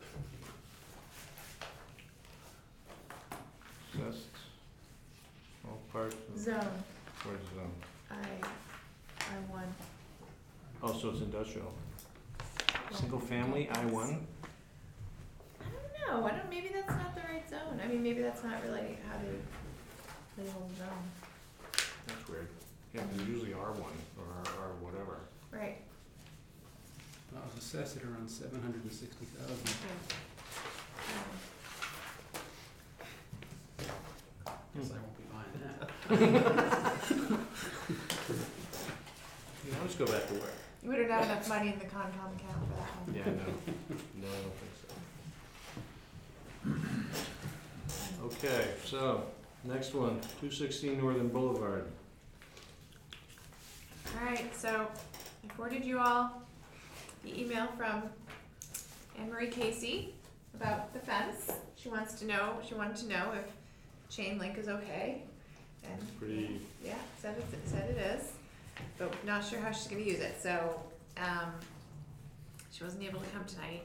S1: Assessed. All parts of,
S5: Zone,
S1: where's, um,
S5: I, I one.
S1: oh, so it's industrial. Single family, I one?
S5: I don't know, I don't, maybe that's not the right zone. I mean, maybe that's not really how to label zone.
S1: That's weird. Yeah, 'cause it's usually R one or R, R whatever.
S5: Right.
S3: Well, it was assessed at around seven hundred and sixty thousand. Guess I won't be buying that.
S1: You can always go back to work.
S5: You would have not enough money in the Concom account for that one.
S1: Yeah, no, no, I don't think so. Okay, so, next one, two sixteen Northern Boulevard.
S5: Alright, so I forwarded you all the email from Anne Marie Casey about the fence. She wants to know, she wanted to know if chain link is okay. And
S1: Pretty,
S5: yeah, said it, said it is, but not sure how she's gonna use it, so, um, she wasn't able to come tonight.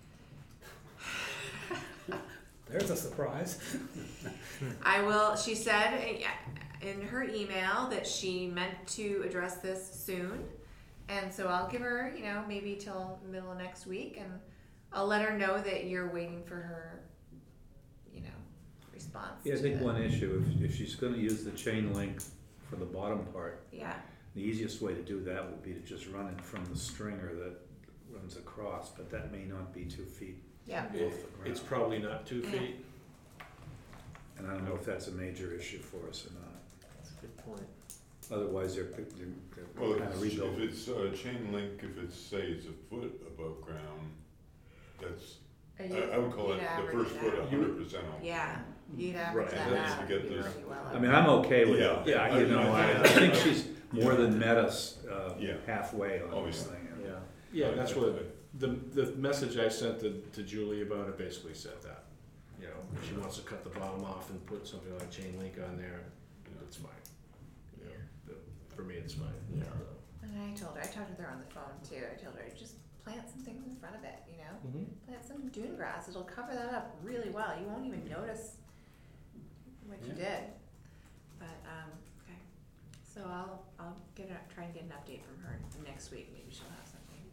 S3: There's a surprise.
S5: I will, she said uh, in her email that she meant to address this soon. And so I'll give her, you know, maybe till middle of next week and I'll let her know that you're waiting for her, you know, response
S4: Yeah, I
S5: to
S4: think
S5: the-
S4: one issue, if, if she's gonna use the chain link for the bottom part,
S5: Yeah,
S4: the easiest way to do that would be to just run it from the stringer that runs across, but that may not be two feet
S5: yeah.
S4: off the ground.
S1: it's probably not two
S5: Yeah.
S1: feet.
S4: And I don't know if that's a major issue for us or not.
S7: That's a good point.
S4: Otherwise, they're, they're,
S2: Well,
S4: they're
S2: if
S4: kind of
S2: it's, if
S4: rebuilt.
S2: it's uh chain link, if it's, say it's a foot above ground, that's,
S5: Are
S2: I,
S5: you-
S2: I would call
S5: you'd
S2: it the
S5: average
S2: first
S5: it
S2: foot
S5: out.
S2: a hundred percent off.
S5: Yeah, you'd average
S1: Right,
S5: that
S2: and then
S5: out.
S2: you get
S5: You'd be
S2: this-
S5: really well
S4: I
S5: out.
S4: mean, I'm okay with
S2: Yeah,
S4: it.
S2: yeah,
S4: I, you
S2: I-
S4: know,
S2: I-
S4: I, I think she's more than met us, uh,
S2: Yeah.
S4: halfway on
S2: Oh,
S4: this
S2: yeah.
S4: thing. and-
S1: Yeah, yeah, that's
S2: I-
S1: what,
S2: I-
S1: the, the message I sent to, to Julie about it basically said that. You know, if she wants to cut the bottom off and put something like chain link on there, you know, it's fine. You know, the- for me, it's fine.
S5: Yeah. And I told her, I talked with her on the phone too, I told her, just plant some things in front of it, you know?
S1: Mm-hmm.
S5: Plant some dune grass, it'll cover that up really well, you won't even notice what you did. But, um, okay, so I'll, I'll get a, try and get an update from her next week, maybe she'll have something.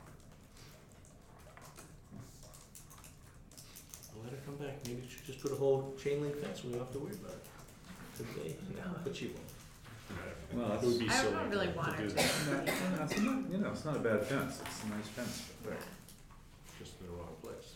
S1: I'll let her come back, maybe she just put a whole chain link fence, we don't have to worry about it. Could be, yeah, but she won't.
S4: Well,
S1: It would be
S5: I
S1: silly
S5: don't really
S1: to- to
S5: want her
S1: do
S5: to.
S1: that.
S4: No, it's not, you know, it's not a bad fence, it's a nice fence. but-
S1: Right. Just in the wrong place.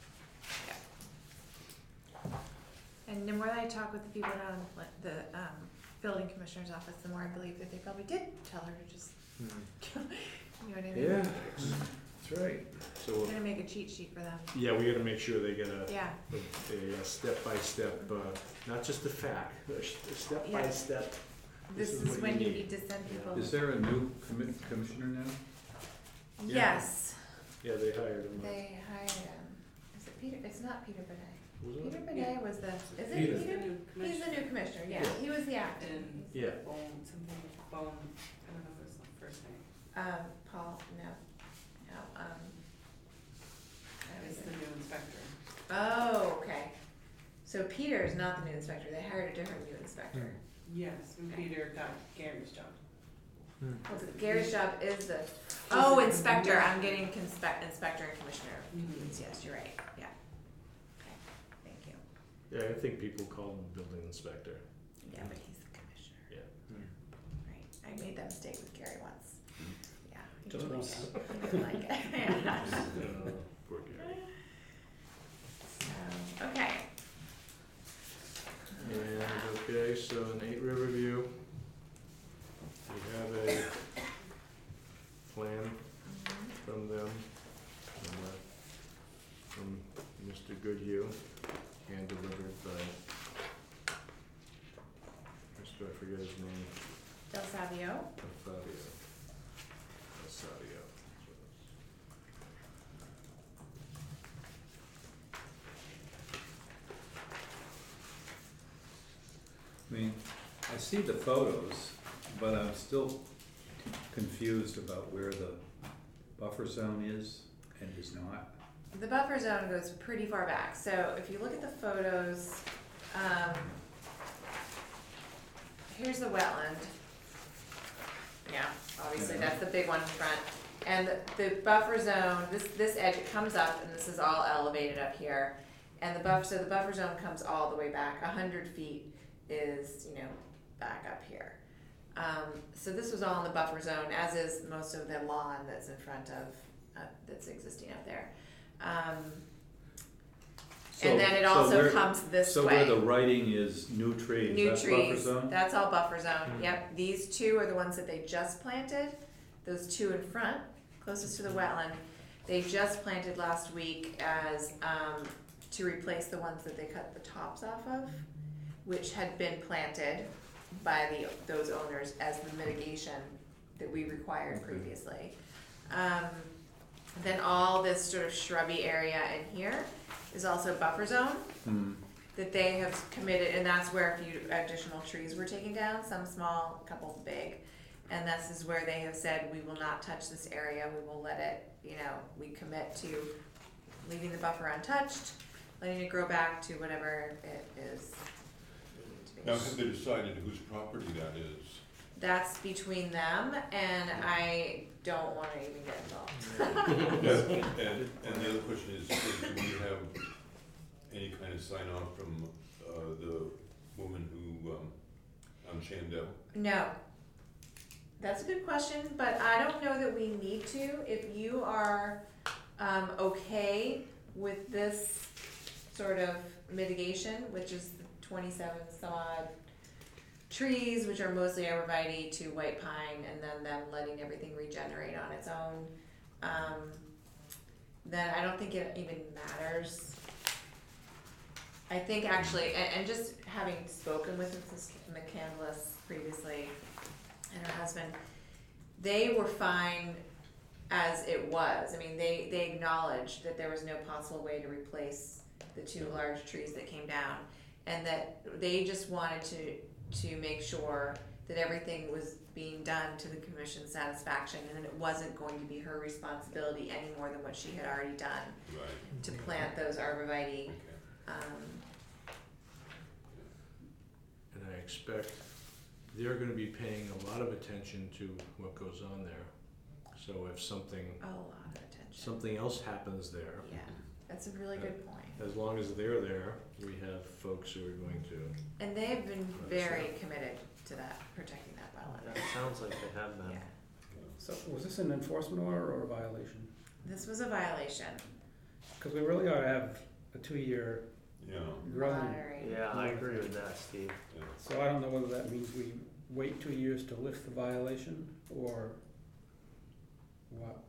S5: And the more I talk with the people around like, the, um, building commissioner's office, the more I believe that they probably did tell her to just, you know what I mean?
S4: Yeah, that's right.
S1: So,
S5: I'm
S1: we'll-
S5: gonna make a cheat sheet for them,
S1: yeah, we gotta make sure they get a,
S5: yeah,
S1: a, a step-by-step, uh, not just a fact, a s- a step-by-step.
S5: this
S1: This is
S5: is
S1: what
S5: when
S1: you
S5: you
S1: need.
S5: need to send people.
S4: Is there a new commi- commissioner now?
S5: Yes,
S1: Yeah, they hired him.
S5: they hired him, is it Peter, it's not Peter Benet.
S1: Was it?
S5: Peter Benet was the, is it
S1: Peter.
S5: Peter? He's the new commissioner, yeah,
S1: Yeah.
S5: he was the acting.
S9: And
S1: Yeah.
S9: Bone, something, Bone, I don't know his first name.
S5: Um, Paul, no, no, um. that
S9: He's
S5: was
S9: the
S5: it.
S9: new inspector.
S5: Oh, okay, so Peter is not the new inspector, they hired a different new inspector.
S9: Yes, and Peter got Gary's job.
S5: Was it- Gary's job is the, oh, inspector, I'm getting conspe- inspector and commissioner.
S9: Mhm.
S5: Yes, you're right, yeah. Okay, thank you.
S1: Yeah, I think people call him building inspector.
S5: Yeah, but he's the commissioner.
S1: Yeah.
S5: Right, I made that mistake with Gary once. Yeah. he
S3: Just
S5: didn't
S3: once.
S5: like it. He didn't like it. Yeah.
S1: Uh, Poor Gary. his name?
S5: Del Savio.
S1: Fabio. Savio.
S4: I mean, I see the photos, but I'm still confused about where the buffer zone is and is not.
S5: The buffer zone goes pretty far back, so if you look at the photos, um, here's the wetland. Yeah, obviously,
S4: Yeah.
S5: that's the big one in front. And the, the buffer zone, this, this edge, it comes up, and this is all elevated up here. And the buffer, so the buffer zone comes all the way back, a hundred feet is, you know, back up here. Um, so this was all in the buffer zone, as is most of the lawn that's in front of, uh, that's existing up there. Um,
S4: So-
S5: and then it
S4: so
S5: also
S4: where-
S5: comes this
S4: So
S5: way.
S4: where the writing is new trees,
S5: New
S4: that's
S5: trees,
S4: buffer zone?
S5: that's all buffer zone,
S7: Mhm.
S5: yep. These two are the ones that they just planted, those two in front, closest to the wetland. They just planted last week as, um, to replace the ones that they cut the tops off of, which had been planted by the, those owners as the mitigation that we required
S4: Okay.
S5: previously. Um, then all this sort of shrubby area in here is also buffer zone
S4: Hmm.
S5: that they have committed, and that's where a few additional trees were taken down, some small, a couple big. And this is where they have said, we will not touch this area, we will let it, you know, we commit to leaving the buffer untouched, letting it grow back to whatever it is. needing to be.
S2: Now, have they decided whose property that is?
S5: That's between them, and I don't wanna even get involved.
S2: Yeah, and, and the other question is, is do we have any kind of sign off from, uh, the woman who, um, on Chandel?
S5: No. That's a good question, but I don't know that we need to. If you are, um, okay with this sort of mitigation, which is the twenty-seven some odd trees, which are mostly arborvitae to white pine, and then them letting everything regenerate on its own, um, then I don't think it even matters. I think actually, and, and just having spoken with Missus McCandless previously and her husband, they were fine as it was. I mean, they, they acknowledged that there was no possible way to replace the two large trees that came down, and that they just wanted to to make sure that everything was being done to the commission's satisfaction, and that it wasn't going to be her responsibility any more than what she had already done
S2: Right,
S5: to plant those arborvitae.
S2: okay.
S5: Um,
S1: And I expect they're gonna be paying a lot of attention to what goes on there. So if something,
S5: a lot of attention.
S1: something else happens there,
S5: Yeah, that's a really good point.
S1: as long as they're there, we have folks who are going to,
S5: And they've been very committed to that, protecting that
S7: That
S5: wetland.
S7: sounds like they have been.
S5: Yeah,
S3: So was this an enforcement order or a violation?
S5: this was a violation.
S3: Because we really ought to have a two-year
S2: Yeah,
S3: growing.
S5: Monitoring.
S7: Yeah, I agree with that, Steve.
S2: yeah.
S3: So I don't know whether that means we wait two years to lift the violation, or what?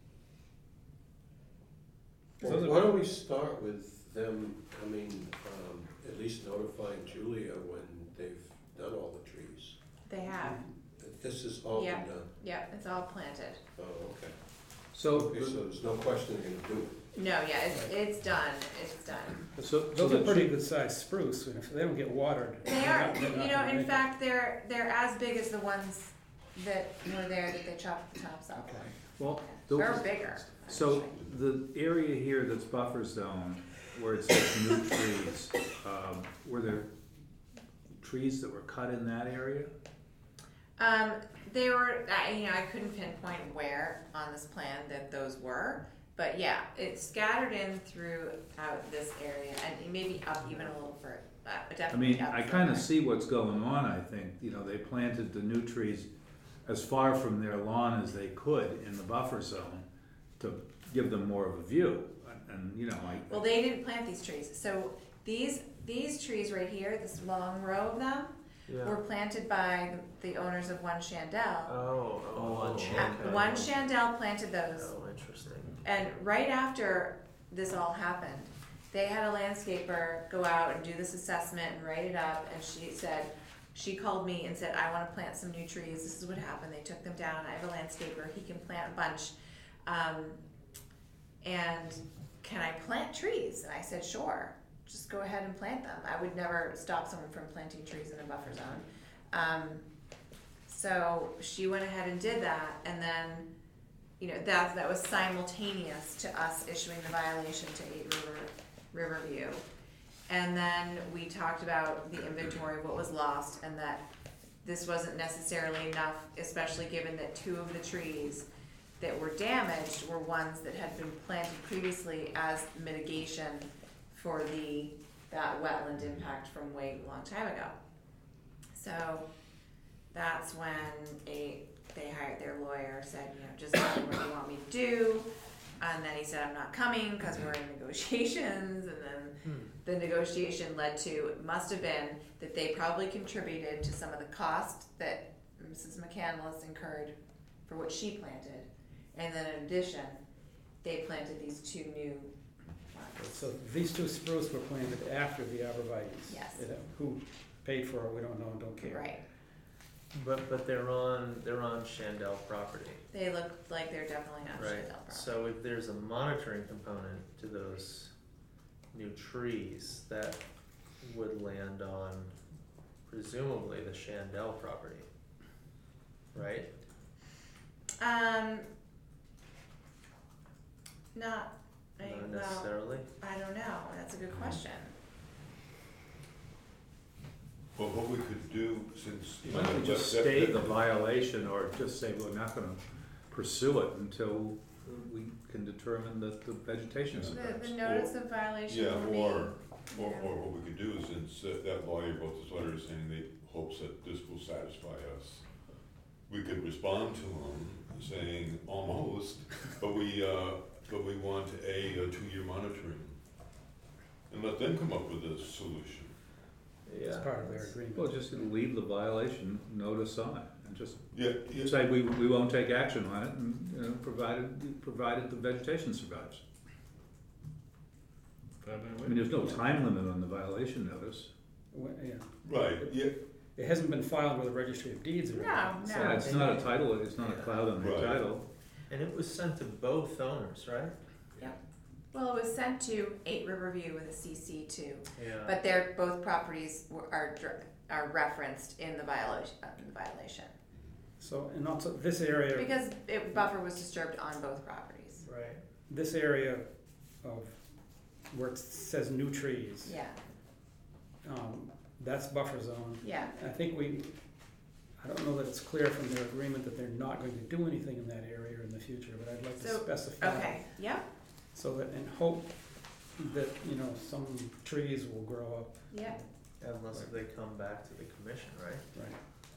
S8: Well,
S3: Those are-
S8: why don't we start with them coming, um, at least notifying Julia when they've done all the trees?
S5: They have,
S8: This is all been
S5: Yeah.
S8: done?
S5: yeah, it's all planted.
S8: Oh, okay.
S4: So,
S8: Okay, so there's no question they're gonna do it.
S5: No, yeah, it's, it's done, it's done.
S4: so, so
S3: Those
S4: the
S3: are pretty
S4: tree-
S3: good sized spruce, and if they don't get watered.
S5: They
S3: they're
S5: are,
S3: not- they're
S5: you
S3: not
S5: know,
S3: gonna
S5: in
S3: make it.
S5: fact, they're, they're as big as the ones that were there that they chopped the tops off.
S3: Okay.
S4: well,
S5: Or
S4: the-
S5: bigger.
S4: so
S5: actually.
S4: the area here that's buffer zone, where it says new trees, um, were there trees that were cut in that area?
S5: Um, they were, I, you know, I couldn't pinpoint where on this plan that those were, but yeah, it's scattered in throughout this area, and maybe up even a little further, uh,
S4: I
S5: definitely
S4: mean,
S5: up
S4: I kinda
S5: further.
S4: see what's going on, I think, you know, they planted the new trees as far from their lawn as they could in the buffer zone to give them more of a view, and, and, you know, I.
S5: Well, they didn't plant these trees, so these, these trees right here, this long row of them,
S7: Yeah.
S5: were planted by the owners of One Chandel.
S7: Oh, oh, one
S5: Uh,
S7: Chandel.
S5: One Chandel planted those.
S7: Oh, interesting.
S5: And right after this all happened, they had a landscaper go out and do this assessment and write it up, and she said she called me and said, I wanna plant some new trees, this is what happened, they took them down, I have a landscaper, he can plant a bunch. Um, and can I plant trees? And I said, sure, just go ahead and plant them. I would never stop someone from planting trees in a buffer zone. Um, so she went ahead and did that, and then, you know, that, that was simultaneous to us issuing the violation to eight River, Riverview. And then we talked about the inventory of what was lost, and that this wasn't necessarily enough, especially given that two of the trees that were damaged were ones that had been planted previously as mitigation for the, that wetland impact from way long time ago. So that's when a, they hired their lawyer, said, you know, just tell me what you want me to do. And then he said, I'm not coming because we're in negotiations. And then
S7: Hmm.
S5: the negotiation led to, it must have been that they probably contributed to some of the cost that Missus McCandless incurred for what she planted. And then in addition, they planted these two new ones.
S3: So these two spruce were planted after the arborvitae's.
S5: Yes.
S3: It, uh, Who paid for it, we don't know and don't care.
S5: Right.
S7: But, but they're on, they're on Shandell property,
S5: They look like they're definitely on
S7: right?
S5: Chandel property.
S7: So if there's a monitoring component to those new trees, that would land on presumably the Shandell property, right?
S5: Um, not, I,
S7: Not
S5: well,
S7: necessarily.
S5: I don't know, that's a good question.
S2: Well, what we could do, since, you know.
S4: Why don't we just
S2: that- that-
S4: state the violation, or just say we're not gonna pursue it until we can determine that the vegetation
S5: The,
S4: survives?
S5: the notice of violation
S2: Yeah,
S5: will be.
S2: or, or,
S5: yeah.
S2: or what we could do is, since that that lawyer wrote this letter saying they hopes that this will satisfy us, we could respond to him saying, almost, but we, uh, but we want a, a two-year monitoring. And let them come up with a solution.
S3: It's
S7: Yeah.
S3: part of their agreement.
S4: Well, just leave the violation notice on it, and just
S2: Yeah, yeah,
S4: say we, we won't take action on it, and, you know, provided, provided the vegetation survives. I mean, there's no time limit on the violation notice.
S3: Wh- Yeah.
S2: right, yeah,
S3: It hasn't been filed with the registry of deeds or anything.
S5: No,
S3: so-
S5: no.
S4: Yeah, it's not a title, it's not a cloud on the
S2: Right.
S4: title.
S7: And it was sent to both owners, right?
S5: Well, it was sent to eight Riverview with a C C too,
S7: Yeah.
S5: but they're, both properties were, are, dr- are referenced in the violation, uh, in the violation.
S3: So, and also this area,
S5: Because it, buffer was disturbed on both properties.
S7: Right.
S3: this area of where it says new trees,
S5: Yeah,
S3: um, that's buffer zone.
S5: yeah,
S3: I think we, I don't know that it's clear from their agreement that they're not going to do anything in that area in the future, but I'd like to
S5: So,
S3: specify.
S5: okay, yeah,
S3: So that, and hope that, you know, some trees will grow up,
S5: yeah.
S7: Unless they come back to the commission, right?
S3: right?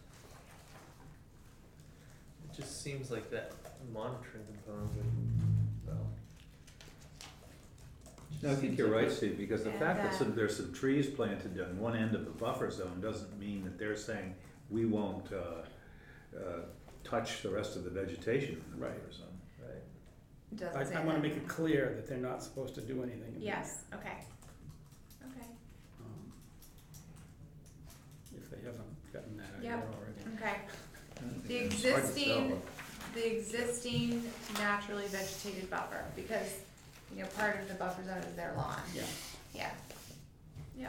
S7: It just seems like that monitoring component would, well.
S4: No, I think you're right, Steve, because the
S5: And
S4: fact that
S5: then-
S4: some, there's some trees planted on one end of the buffer zone doesn't mean that they're saying we won't, uh, uh, touch the rest of the vegetation in the
S3: Right.
S4: buffer zone.
S7: Right.
S5: It doesn't
S3: I,
S5: say
S3: I wanna
S5: that.
S3: make it clear that they're not supposed to do anything in there.
S5: Yes, okay, okay,
S3: um, If they haven't gotten that idea
S5: Yep.
S3: already.
S5: okay. The
S4: It's hard to
S5: existing,
S4: tell.
S5: the existing naturally vegetated buffer, because, you know, part of the buffer zone is their lawn.
S3: Yeah.
S5: Yeah, yeah,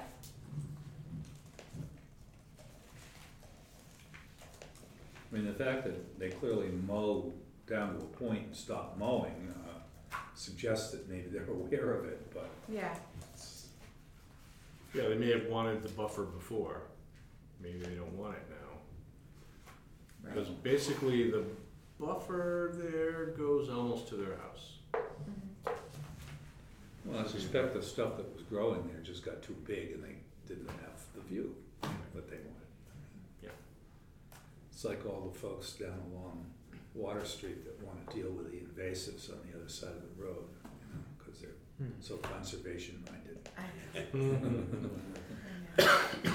S4: I mean, the fact that they clearly mow down to a point and stop mowing, uh, suggests that maybe they're aware of it, but
S5: yeah,
S4: it's,
S1: Yeah, they may have wanted the buffer before, maybe they don't want it now. Because basically the buffer there goes almost to their house.
S5: mhm,
S4: well, I suspect the stuff that was growing there just got too big and they didn't have the view that they wanted.
S1: Yeah.
S4: It's like all the folks down along Water Street that wanna deal with the invasives on the other side of the road, you know, cause they're
S7: Hmm.
S4: so conservation minded.
S5: I know, I know.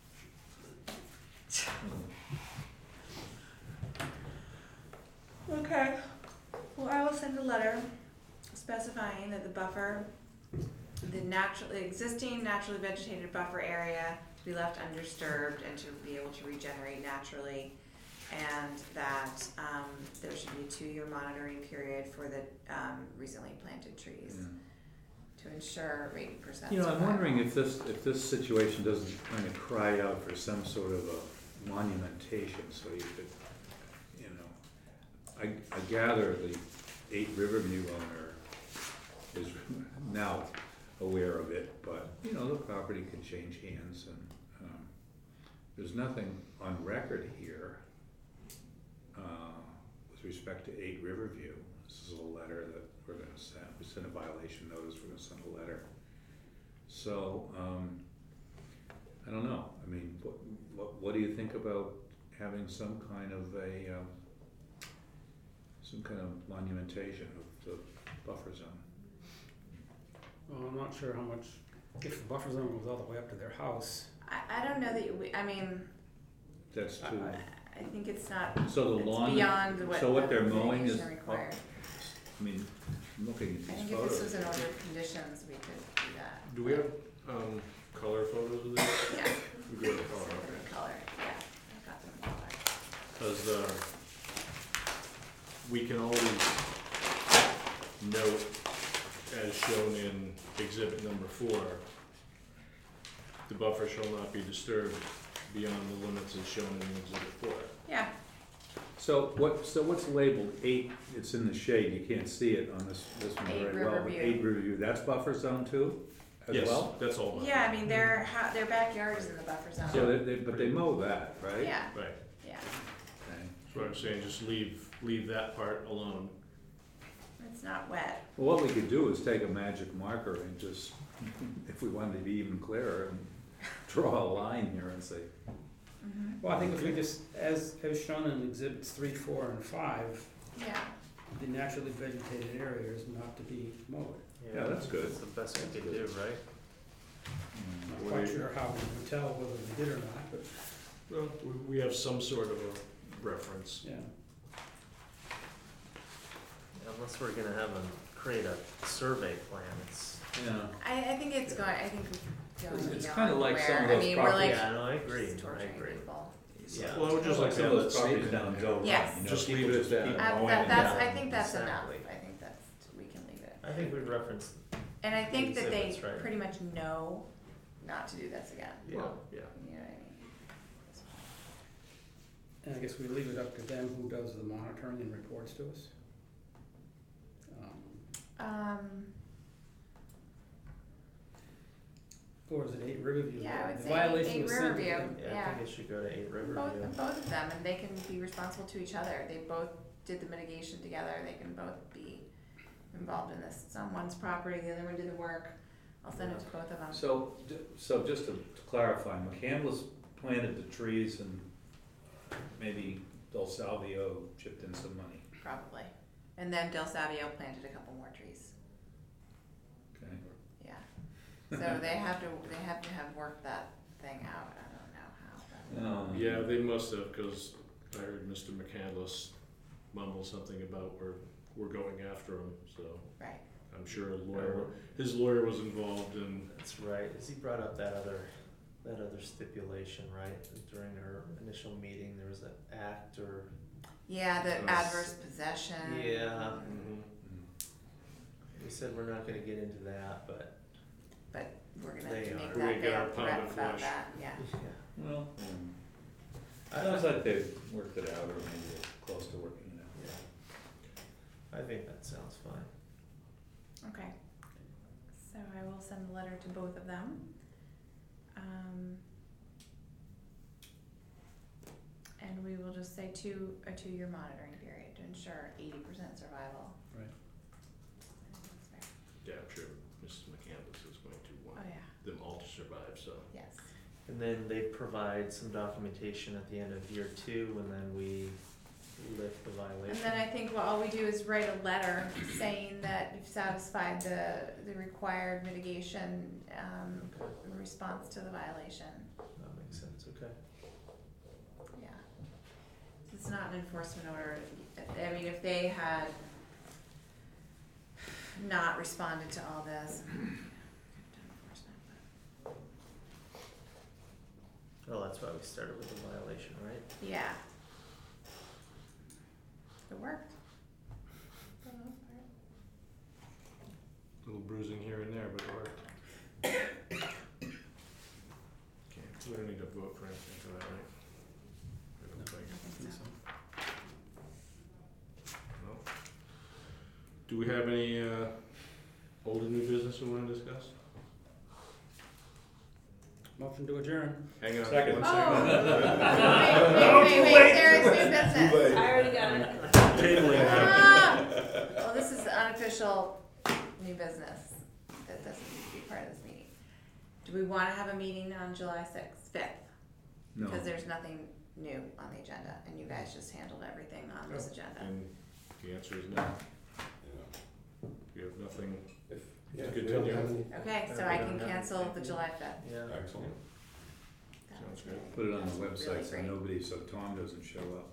S5: Okay, well, I will send a letter specifying that the buffer, the naturally, existing naturally vegetated buffer area to be left undisturbed and to be able to regenerate naturally. And that, um, there should be a two-year monitoring period for the, um, recently planted trees
S4: Yeah.
S5: to ensure eighty percent
S4: You know, I'm
S5: survival.
S4: wondering if this, if this situation doesn't kind of cry out for some sort of a monumentation, so you could, you know, I, I gather the Eight Riverview owner is now aware of it, but, you know, the property can change hands, and, um, there's nothing on record here, uh, with respect to Eight Riverview. This is a letter that we're gonna send, we sent a violation notice, we're gonna send a letter. So, um, I don't know, I mean, what, what, what do you think about having some kind of a, um, some kind of monumentation of the buffer zone?
S3: Well, I'm not sure how much, if the buffer zone goes all the way up to their house.
S5: I, I don't know that, we, I mean,
S4: That's
S3: I-
S4: too,
S3: I-
S5: I think it's not,
S4: so the
S5: it's
S4: lawn,
S5: beyond what
S4: so what
S5: the
S4: they're mowing is
S5: mitigation
S4: up,
S5: required.
S4: I mean, I'm looking at
S5: I
S4: these
S5: think if this
S4: photos.
S5: was an order of conditions, we could do that.
S1: Do we have, um, color photos of this?
S5: Yeah,
S1: We do have color,
S5: color,
S1: okay.
S5: color, yeah, I got them in color.
S1: Cause, uh, we can always note, as shown in exhibit number four, the buffer shall not be disturbed beyond the limits as shown in exhibit four.
S5: Yeah,
S4: So what, so what's labeled eight, it's in the shade, you can't see it on this, this one
S5: Eight
S4: very well, but
S5: Riverview.
S4: Eight Riverview, that's buffer zone too, as
S1: Yes,
S4: well?
S1: that's all. buffer.
S5: yeah, I mean, their, ho- their backyard is in the buffer zone.
S4: So they, they, but they mow that, right?
S5: Yeah,
S1: Right,
S5: yeah,
S4: Okay.
S1: that's what I'm saying, just leave, leave that part alone.
S5: it's not wet.
S4: Well, what we could do is take a magic marker and just, if we wanted to be even clearer, and draw a line here and say,
S5: Mhm.
S3: Well, I think if we just, as, as shown in exhibits three, four, and five,
S5: Yeah,
S3: the naturally vegetated area is not to be mowed.
S4: Yeah, that's good.
S7: That's the best we could do, right?
S4: mm,
S3: Not quite sure how we can tell whether we did or not, but,
S1: Well, we, we have some sort of a reference.
S3: yeah.
S7: Unless we're gonna have them create a survey plan, it's.
S4: yeah.
S5: I, I think it's going, I think we're going
S4: It's
S5: beyond
S4: kinda like some of
S5: where-
S4: those
S5: I mean, we're
S4: property-
S5: like
S7: Yeah, no, I agree,
S5: just
S7: I
S5: torturing
S7: agree.
S5: people.
S7: Yeah.
S1: Well, I would just like to
S4: Some
S1: have
S4: of
S1: that
S4: those properties
S1: statement
S4: down
S1: in
S4: Joe
S1: there.
S4: Run,
S5: Yes.
S4: you know,
S1: Just
S4: people
S1: leave it
S4: just
S1: at
S4: keep
S1: that.
S5: Uh,
S4: mowing
S5: that,
S4: it
S5: that's,
S4: down.
S5: I think that's enough,
S7: Exactly.
S5: I think that's, we can leave it.
S7: I think we referenced,
S5: And I think that they
S7: Exhibits, right.
S5: pretty much know not to do this again,
S7: yeah,
S1: Well, yeah.
S5: you know what I mean?
S3: And I guess we leave it up to them who does the monitoring and reports to us. Um,
S5: Um,
S3: Or is it Eight Riverview?
S5: yeah, I would
S3: The
S5: say
S3: violation
S5: Eight
S3: was sent to
S5: Riverview,
S3: them.
S7: yeah, I
S5: yeah.
S7: think it should go to Eight Riverview.
S5: Both, both of them, and they can be responsible to each other. They both did the mitigation together. They can both be involved in this. It's on one's property, the other one did the work. I'll send it to both of them.
S4: So, j- so just to to clarify, McCandless planted the trees and maybe Del Salvio chipped in some money,
S5: Probably. And then Del Savio planted a couple more trees.
S4: okay?
S5: Yeah. So they have to, they have to have worked that thing out. I don't know how, but.
S4: Um,
S1: Yeah, they must have, cause I heard Mister McCandless mumble something about we're, we're going after him, so
S5: Right.
S1: I'm sure a lawyer, his lawyer was involved in,
S7: That's right, as he brought up that other, that other stipulation, right, during our initial meeting, there was an act or,
S5: Yeah, the
S7: Uh,
S5: adverse possession.
S7: yeah.
S1: Mhm.
S7: we said we're not gonna get into that, but,
S5: But we're gonna
S7: They
S5: have to
S7: are.
S5: make
S1: We
S5: that
S1: get our
S5: veiled
S1: pound
S5: threat
S1: of
S5: about
S1: flesh.
S5: that, yeah.
S7: yeah.
S4: Well, um,
S7: I-
S4: sounds like they worked it out, or maybe they're close to working it out.
S7: Yeah. I think that sounds fine.
S5: Okay. So I will send a letter to both of them. Um, and we will just say two, a two-year monitoring period to ensure eighty percent survival.
S3: Right.
S5: That's fair.
S1: yeah, I'm sure Missus McCandless is going to
S5: Oh,
S1: want
S5: yeah,
S1: them all to survive, so.
S5: yes.
S7: And then they provide some documentation at the end of year two, and then we lift the
S5: And
S7: violation.
S5: then I think what all we do is write a letter saying that you've satisfied the, the required mitigation, um,
S7: Okay,
S5: in response to the violation.
S7: that makes sense, okay.
S5: Yeah. It's not an enforcement order. I mean, if they had not responded to all this. enforcement, but-
S7: Oh, that's why we started with the violation, right?
S5: Yeah. It worked. For the most part.
S1: Little bruising here and there, but it worked. Okay, we don't need to vote for anything for that, right? I don't think.
S5: I think so.
S1: No. Do we have any, uh, old and new business we wanna discuss?
S3: Motion to adjourn.
S1: Hang on.
S8: Second.
S1: one
S5: Oh.
S1: second.
S5: Wait, wait, wait, wait, there is new business. I already got it.
S1: Tabling that.
S5: Ah! Well, this is unofficial new business that doesn't need to be part of this meeting. Do we wanna have a meeting on July sixth, fifth?
S4: No.
S5: Because there's nothing new on the agenda, and you guys just handled everything on this agenda.
S1: And the answer is no.
S2: Yeah.
S1: We have nothing.
S8: If,
S1: To
S8: yeah, if we
S1: continue.
S8: don't have any,
S5: Okay, so
S7: Uh,
S5: I
S7: we
S5: can
S7: don't have
S5: cancel
S7: anything.
S5: the July fifth.
S7: Yeah.
S2: Excellent.
S1: Sounds good.
S4: Put it on the
S5: That's
S4: website
S5: really
S4: so
S5: great.
S4: nobody, so Tom doesn't show up.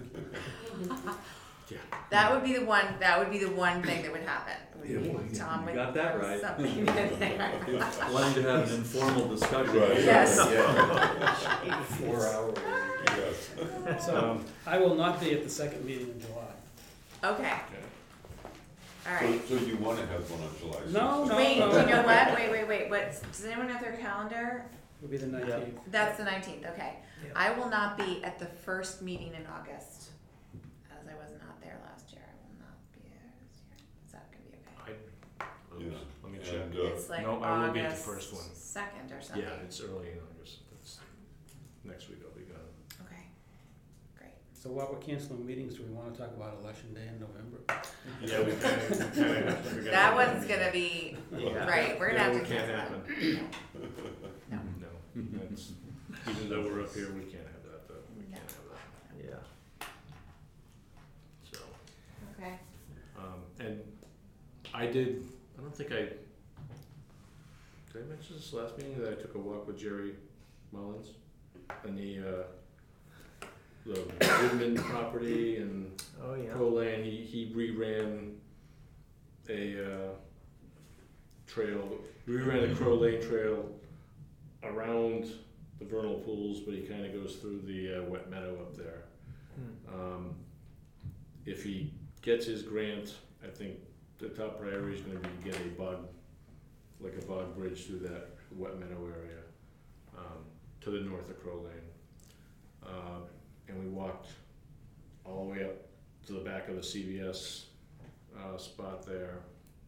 S5: That would be the one, that would be the one thing that would happen. Would
S4: Yeah,
S5: be
S4: well, you-
S5: Tom
S4: you
S5: would
S4: got that
S5: have
S4: right.
S5: something in there.
S4: Wanting to have an informal discussion.
S2: Right.
S5: Yes.
S8: yeah, four hours.
S2: Yes.
S3: So,
S1: Um,
S3: I will not be at the second meeting in July.
S5: Okay,
S1: Okay.
S5: alright.
S2: So, so you wanna have one on July sixth?
S3: No, no.
S5: Wait, you know what? Wait, wait, wait, what, does anyone have their calendar?
S3: It'll be the nineteenth.
S5: That's the nineteenth, okay.
S7: Yeah.
S5: I will not be at the first meeting in August, as I was not there last year. I will not be there this year. Is that gonna be okay?
S1: I,
S2: Yeah.
S1: oops, let me check.
S2: And, uh,
S5: It's like
S1: No, I will be at the
S5: August
S1: first one.
S5: second or something.
S1: Yeah, it's early in August. It's, next week I'll be gone.
S5: Okay, great.
S3: So while we're canceling meetings, do we wanna talk about election day in November?
S1: Yeah, we kinda, we kinda have to figure
S5: That
S1: out-
S5: one's gonna be,
S7: Yeah.
S5: right, we're gonna
S1: That
S5: have to
S1: one can't
S5: cancel that. No.
S1: No, that's, even though we're up here, we can't have that, though. We can't have that,
S7: Yeah.
S1: so.
S5: Okay.
S1: Um, and I did, I don't think I, did I mention this last meeting that I took a walk with Jerry Mullins? And the, uh, the Woodman property and
S7: Oh, yeah.
S1: Crow Lane, he, he reran a, uh, trail, reran a Crow Lane trail around the vernal pools, but he kinda goes through the, uh, wet meadow up there.
S7: Hmm.
S1: Um, if he gets his grant, I think the top priority is gonna be to get a bog, like a bog bridge through that wet meadow area, um, to the north of Crow Lane. Uh, and we walked all the way up to the back of the C V S, uh, spot there.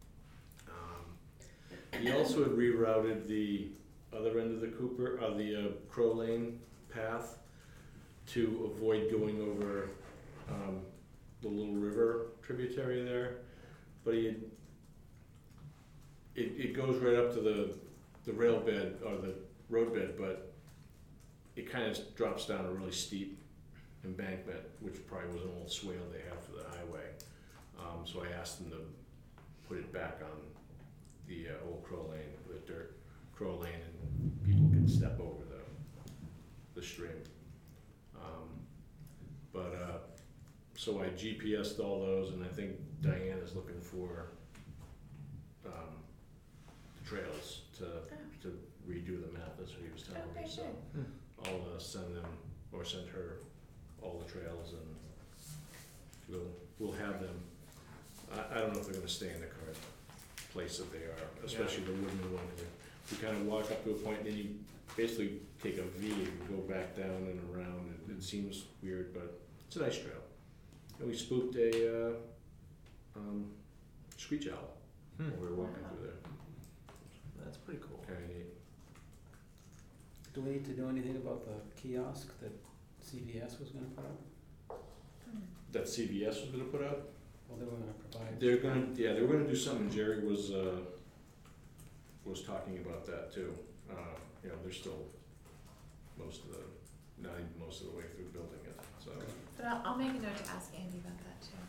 S1: Um, he also had rerouted the other end of the Cooper, uh, the, uh, Crow Lane path to avoid going over, um, the Little River tributary there, but he had, it, it goes right up to the, the rail bed, or the road bed, but it kind of drops down a really steep embankment, which probably was an old swale they have for the highway. Um, so I asked them to put it back on the, uh, old Crow Lane, the dirt Crow Lane, and people can step over the, the stream. Um, but, uh, so I G P S'd all those, and I think Diane is looking for, um, the trails to, to redo the map, that's what he was telling me,
S5: Okay,
S1: so.
S5: good.
S1: I'll, uh, send them, or send her all the trails, and we'll, we'll have them. I, I don't know if they're gonna stay in the current place that they are, especially the wooden one, 'cause you kinda walk up to a point, and then you basically take a V and go back down and around, it, it seems weird, but it's a nice trail. And we spooked a, uh, um, screech owl
S7: Hmm.
S1: while we were walking through there,
S7: That's pretty cool.
S1: kinda neat.
S3: Do we need to do anything about the kiosk that C V S was gonna put up?
S1: That C V S was gonna put up?
S3: Well, they were gonna provide.
S1: They're gonna, yeah, they were gonna do something, Jerry was, uh, was talking about that too. Uh, you know, they're still most of the, not even most of the way through building it, so.
S5: But I'll, I'll make a note to ask Andy about that too.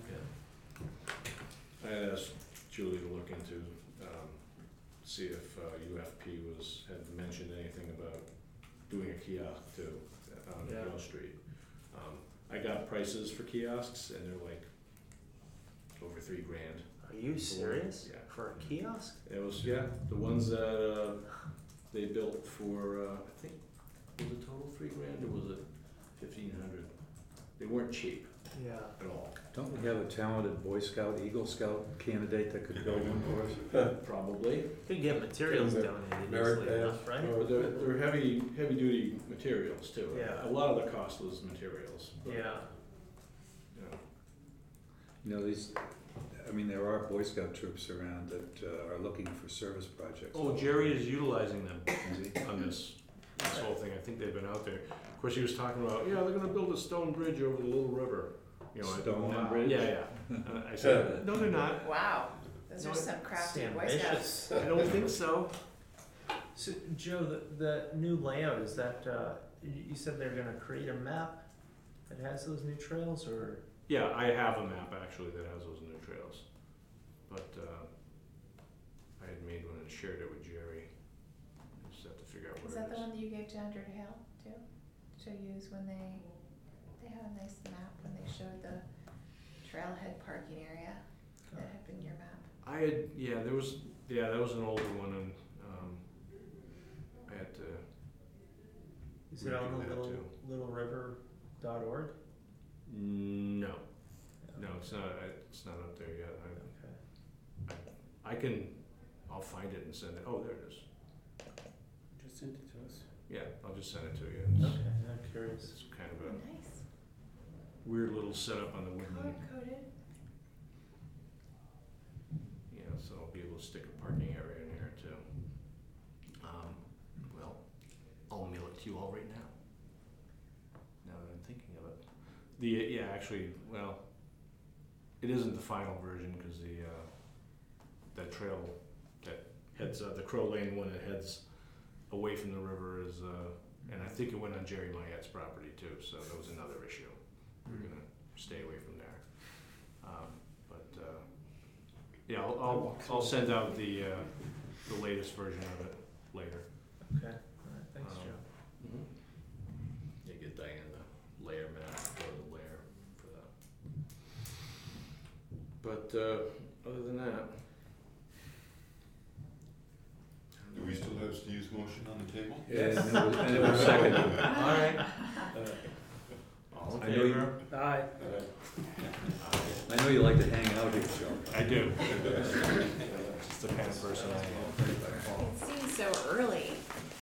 S3: Okay.
S1: I had asked Julie to look into, um, see if, uh, U F P was, had mentioned anything about doing a kiosk too, on
S7: Yeah.
S1: Hill Street. Um, I got prices for kiosks, and they're like over three grand.
S7: Are you serious?
S1: Yeah.
S7: For a kiosk?
S1: It was, yeah, the ones that, uh, they built for, uh, I think, was it total three grand or was it fifteen hundred? They weren't cheap
S7: Yeah.
S1: at all.
S4: Don't we have a talented Boy Scout, Eagle Scout candidate that could build one for us?
S1: Probably.
S7: Could get materials
S8: Merit
S7: donated
S8: merit
S7: easily
S8: badge.
S7: enough, right?
S8: Oh.
S1: But they're, they're heavy, heavy duty materials too.
S7: Yeah.
S1: A lot of the cost was materials. but,
S7: Yeah.
S1: you know.
S4: You know, these, I mean, there are Boy Scout troops around that uh, are looking for service projects.
S1: Oh, Jerry is utilizing them
S4: Is he?
S1: on this, this whole thing. I think they've been out there. Of course, he was talking about, yeah, they're gonna build a stone bridge over the Little River. You know, I-
S4: Stone
S1: Wow.
S4: Bridge?
S1: Yeah, yeah. And I said, no, they're not.
S5: Wow, those
S1: No,
S5: are some crafty
S7: It's
S5: Boy Scouts.
S7: ambitious.
S1: I don't think so.
S7: So, Joe, the, the new layout, is that, uh, you, you said they're gonna create a map that has those new trails, or?
S1: Yeah, I have a map actually that has those new trails. But, uh, I had made one and shared it with Jerry. Just have to figure out what
S5: Is
S1: it is.
S5: that the one that you gave to Andrew Hale too, to use when they, they had a nice map when they showed the trailhead parking area that had been your map?
S1: I had, yeah, there was, yeah, that was an older one and, um, I had to,
S7: Is it on
S1: Redo
S7: the
S1: that
S7: little,
S1: too.
S7: little river dot org?
S1: no, no, it's not, it's not up there yet.
S7: Okay.
S1: I, I can, I'll find it and send it. Oh, there it is.
S3: Just send it to us.
S1: Yeah, I'll just send it to you. It's,
S7: Okay, I'm curious.
S1: it's kind of
S5: Oh,
S1: a
S5: nice.
S1: weird little setup on the wooden,
S5: Color coded.
S1: yeah, so I'll be able to stick a parking area in here too. Um, well, I'll mail it to you all right now. Now that I'm thinking of it. The, yeah, actually, well, it isn't the final version because the, uh, that trail that heads, uh, the Crow Lane one that heads away from the river is, uh, and I think it went on Jerry Mayette's property too, so that was another issue. We're gonna stay away from there. Um, but, uh, yeah, I'll, I'll, I'll send out the, uh, the latest version of it later.
S7: Okay, alright, thanks,
S1: Um,
S7: Joe.
S1: You get Diane the layer map, go to the layer for that. But, uh, other than that.
S2: Do we still have Steve's motion on the table?
S4: And it was, and it was seconded.
S1: Alright. All in
S4: I know you-
S1: favor?
S3: Aye.
S4: I know you like to hang out here, Joe.
S1: I do. It's the kind of person I am.
S5: It seems so early.